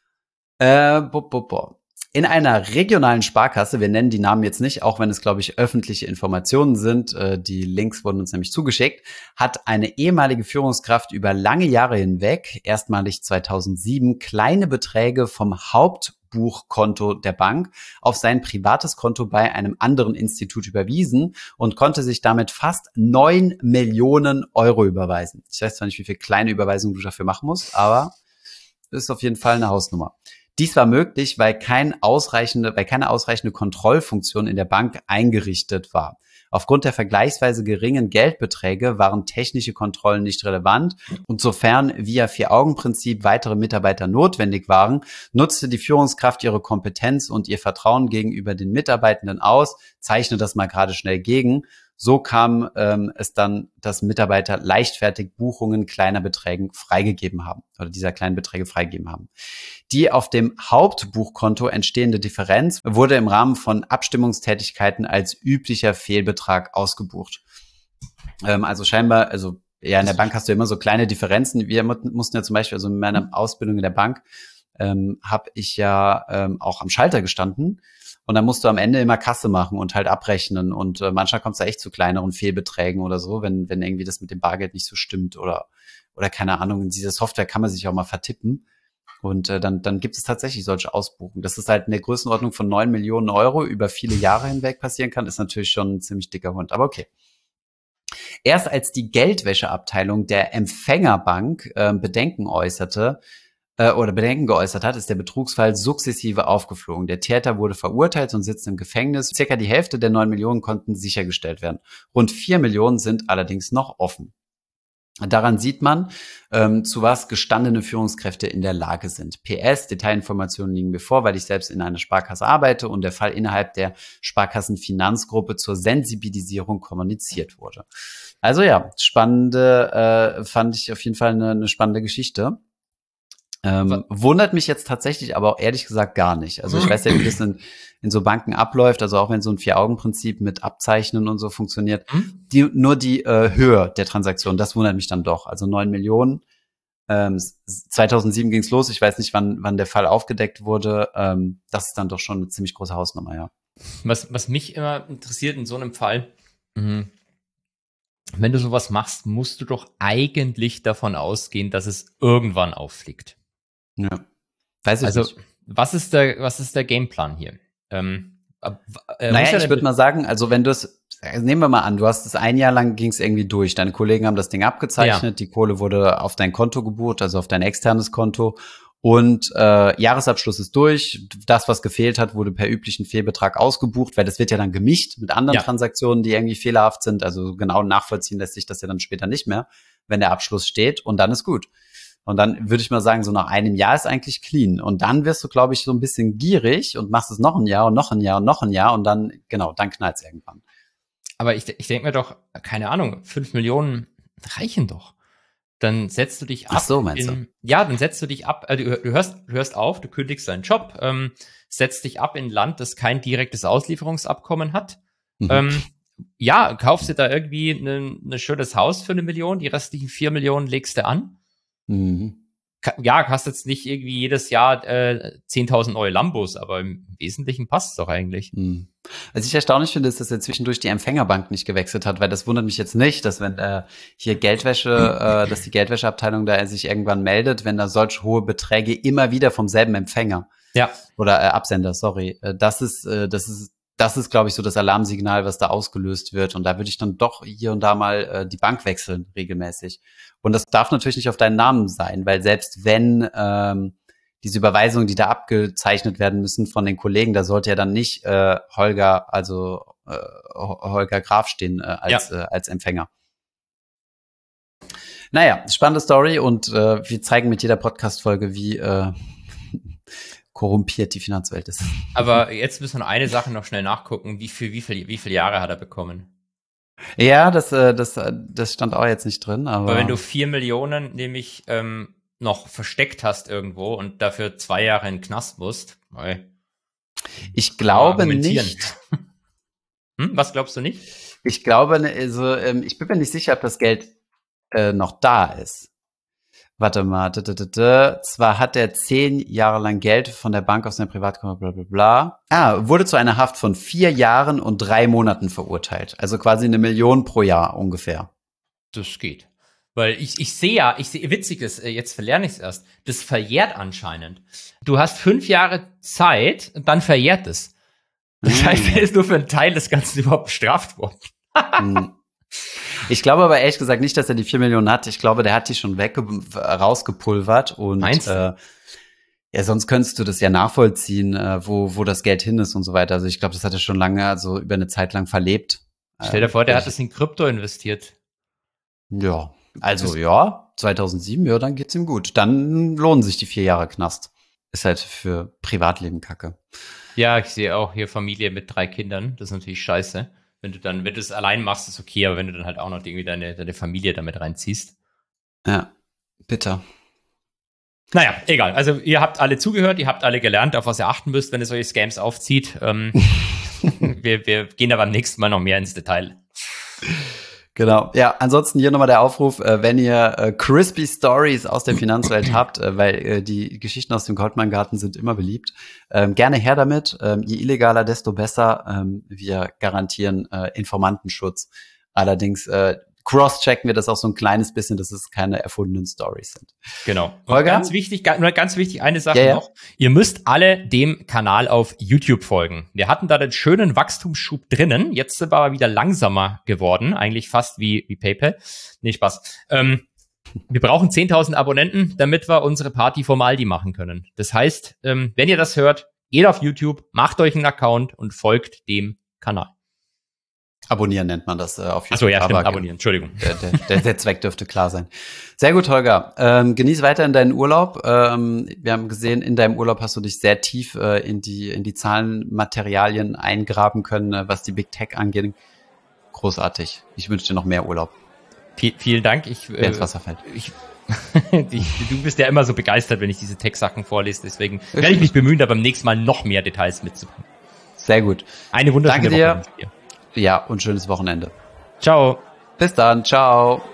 In einer regionalen Sparkasse, wir nennen die Namen jetzt nicht, auch wenn es, glaube ich, öffentliche Informationen sind, die Links wurden uns nämlich zugeschickt, hat eine ehemalige Führungskraft über lange Jahre hinweg, erstmalig 2007, kleine Beträge vom Hauptbuchkonto der Bank auf sein privates Konto bei einem anderen Institut überwiesen und konnte sich damit fast 9 Millionen Euro überweisen. Ich weiß zwar nicht, wie viel kleine Überweisungen du dafür machen musst, aber ist auf jeden Fall eine Hausnummer. Dies war möglich, weil keine ausreichende Kontrollfunktion in der Bank eingerichtet war. Aufgrund der vergleichsweise geringen Geldbeträge waren technische Kontrollen nicht relevant und sofern via Vier-Augen-Prinzip weitere Mitarbeiter notwendig waren, nutzte die Führungskraft ihre Kompetenz und ihr Vertrauen gegenüber den Mitarbeitenden aus, zeichne das mal gerade schnell gegen. So kam es dann, dass Mitarbeiter leichtfertig Buchungen kleiner Beträge freigegeben haben oder dieser kleinen Beträge freigegeben haben. Die auf dem Hauptbuchkonto entstehende Differenz wurde im Rahmen von Abstimmungstätigkeiten als üblicher Fehlbetrag ausgebucht. Also scheinbar, in der Bank hast du immer so kleine Differenzen. Wir mussten ja zum Beispiel, also in meiner Ausbildung in der Bank, habe ich ja auch am Schalter gestanden. Und dann musst du am Ende immer Kasse machen und halt abrechnen. Und manchmal kommst du echt zu kleineren Fehlbeträgen oder so, wenn irgendwie das mit dem Bargeld nicht so stimmt oder keine Ahnung. In dieser Software kann man sich auch mal vertippen. Und dann gibt es tatsächlich solche Ausbuchungen. Dass es halt in der Größenordnung von 9 Millionen Euro über viele Jahre hinweg passieren kann, ist natürlich schon ein ziemlich dicker Hund. Aber okay. Erst als die Geldwäscheabteilung der Empfängerbank Bedenken geäußert hat, ist der Betrugsfall sukzessive aufgeflogen. Der Täter wurde verurteilt und sitzt im Gefängnis. Circa die Hälfte der 9 Millionen konnten sichergestellt werden. Rund 4 Millionen sind allerdings noch offen. Daran sieht man, zu was gestandene Führungskräfte in der Lage sind. PS, Detailinformationen liegen mir vor, weil ich selbst in einer Sparkasse arbeite und der Fall innerhalb der Sparkassenfinanzgruppe zur Sensibilisierung kommuniziert wurde. Also ja, fand ich auf jeden Fall eine spannende Geschichte. Wundert mich jetzt tatsächlich aber auch ehrlich gesagt gar nicht. Also ich weiß ja, wie das in so Banken abläuft, also auch wenn so ein Vier-Augen-Prinzip mit Abzeichnen und so funktioniert, nur die Höhe der Transaktion, das wundert mich dann doch. Also 9 Millionen. 2007 ging's los. Ich weiß nicht, wann der Fall aufgedeckt wurde. Das ist dann doch schon eine ziemlich große Hausnummer, ja. Was mich immer interessiert in so einem Fall, wenn du sowas machst, musst du doch eigentlich davon ausgehen, dass es irgendwann auffliegt. Ja. Weiß ich nicht. Was ist der Gameplan hier? Naja, ich würde mal sagen, also wenn du es, nehmen wir mal an, du hast es ein Jahr lang, ging es irgendwie durch, deine Kollegen haben das Ding abgezeichnet, die Kohle wurde auf dein Konto gebucht, also auf dein externes Konto und Jahresabschluss ist durch, das, was gefehlt hat, wurde per üblichen Fehlbetrag ausgebucht, weil das wird ja dann gemischt mit anderen Transaktionen, die irgendwie fehlerhaft sind, also genau nachvollziehen lässt sich das ja dann später nicht mehr, wenn der Abschluss steht und dann ist gut. Und dann würde ich mal sagen, so nach einem Jahr ist eigentlich clean. Und dann wirst du, glaube ich, so ein bisschen gierig und machst es noch ein Jahr und noch ein Jahr und noch ein Jahr und dann, genau, dann knallt es irgendwann. Aber ich denke mir doch, keine Ahnung, 5 Millionen reichen doch. Dann setzt du dich ab. Ach so, meinst du? Ja, dann setzt du dich ab, du hörst auf, du kündigst deinen Job, setzt dich ab in ein Land, das kein direktes Auslieferungsabkommen hat. Kaufst dir da irgendwie ein schönes Haus für 1 Million, die restlichen 4 Millionen legst du an. Hast jetzt nicht irgendwie jedes Jahr 10.000 neue Lambos, aber im Wesentlichen passt es doch eigentlich. Was ich erstaunlich finde, ist, dass er zwischendurch die Empfängerbank nicht gewechselt hat, weil das wundert mich jetzt nicht, dass wenn hier Geldwäsche, dass die Geldwäscheabteilung da sich irgendwann meldet, wenn da solch hohe Beträge immer wieder vom selben Empfänger oder Absender, sorry, das ist, glaube ich, so das Alarmsignal, was da ausgelöst wird. Und da würde ich dann doch hier und da mal die Bank wechseln, regelmäßig. Und das darf natürlich nicht auf deinen Namen sein, weil selbst wenn diese Überweisungen, die da abgezeichnet werden müssen von den Kollegen, da sollte ja dann nicht Holger Graf stehen als Empfänger. Naja, spannende Story und wir zeigen mit jeder Podcast-Folge, wie korrumpiert die Finanzwelt ist. Aber jetzt müssen wir noch eine Sache noch schnell nachgucken. Wie viele Jahre hat er bekommen? Ja, das stand auch jetzt nicht drin. Aber wenn du 4 Millionen nämlich noch versteckt hast irgendwo und dafür 2 Jahre in den Knast musst, ich glaube nicht. Was glaubst du nicht? Ich glaube, also ich bin mir nicht sicher, ob das Geld noch da ist. Warte mal, zwar hat er 10 Jahre lang Geld von der Bank aus seinem Privatkonto, bla bla bla. Wurde zu einer Haft von 4 Jahren und 3 Monaten verurteilt. Also quasi 1 Million pro Jahr ungefähr. Das geht. Weil ich sehe, witzig ist, jetzt verlerne ich es erst, das verjährt anscheinend. Du hast 5 Jahre Zeit und dann verjährt es. Das heißt, er ist nur für einen Teil des Ganzen überhaupt bestraft worden. Ich glaube aber ehrlich gesagt nicht, dass er die 4 Millionen hat. Ich glaube, der hat die schon rausgepulvert. Und meinst du? Sonst könntest du das ja nachvollziehen, wo das Geld hin ist und so weiter. Also ich glaube, das hat er schon lange, also über eine Zeit lang verlebt. Stell dir vor, der hat das in Krypto investiert. Ja, also 2007, ja, dann geht's ihm gut. Dann lohnen sich die 4 Jahre Knast. Ist halt für Privatleben Kacke. Ja, ich sehe auch hier Familie mit 3 Kindern. Das ist natürlich scheiße. Wenn du es allein machst, ist okay, aber wenn du dann halt auch noch irgendwie deine Familie damit reinziehst. Ja, bitter. Naja, egal. Also ihr habt alle zugehört, ihr habt alle gelernt, auf was ihr achten müsst, wenn ihr solche Scams aufzieht. Wir gehen aber beim nächsten Mal noch mehr ins Detail. Genau. Ja, ansonsten hier nochmal der Aufruf, wenn ihr crispy Stories aus der Finanzwelt habt, weil die Geschichten aus dem Goldman-Garten sind immer beliebt, gerne her damit. Je illegaler, desto besser. Wir garantieren Informantenschutz. Allerdings cross-checken wir das auch so ein kleines bisschen, dass es keine erfundenen Stories sind. Genau. Holger? Ganz wichtig, eine Sache noch. Ihr müsst alle dem Kanal auf YouTube folgen. Wir hatten da den schönen Wachstumsschub drinnen. Jetzt sind wir aber wieder langsamer geworden. Eigentlich fast wie PayPal. Nee, Spaß. Wir brauchen 10.000 Abonnenten, damit wir unsere Party vom Aldi machen können. Das heißt, wenn ihr das hört, geht auf YouTube, macht euch einen Account und folgt dem Kanal. Abonnieren nennt man das auf YouTube. Achso, ja, stimmt, abonnieren, Entschuldigung. Der Zweck dürfte klar sein. Sehr gut, Holger. Genieß weiter in deinen Urlaub. Wir haben gesehen, in deinem Urlaub hast du dich sehr tief in die Zahlenmaterialien eingraben können, was die Big Tech angeht. Großartig. Ich wünsche dir noch mehr Urlaub. Vielen Dank. Wer ins Wasser fällt. Du bist ja immer so begeistert, wenn ich diese Tech-Sachen vorlese, deswegen werde ich mich bemühen, da beim nächsten Mal noch mehr Details mitzubringen. Sehr gut. Eine wunderschöne Danke dir. Woche. Ja, und schönes Wochenende. Ciao. Bis dann. Ciao.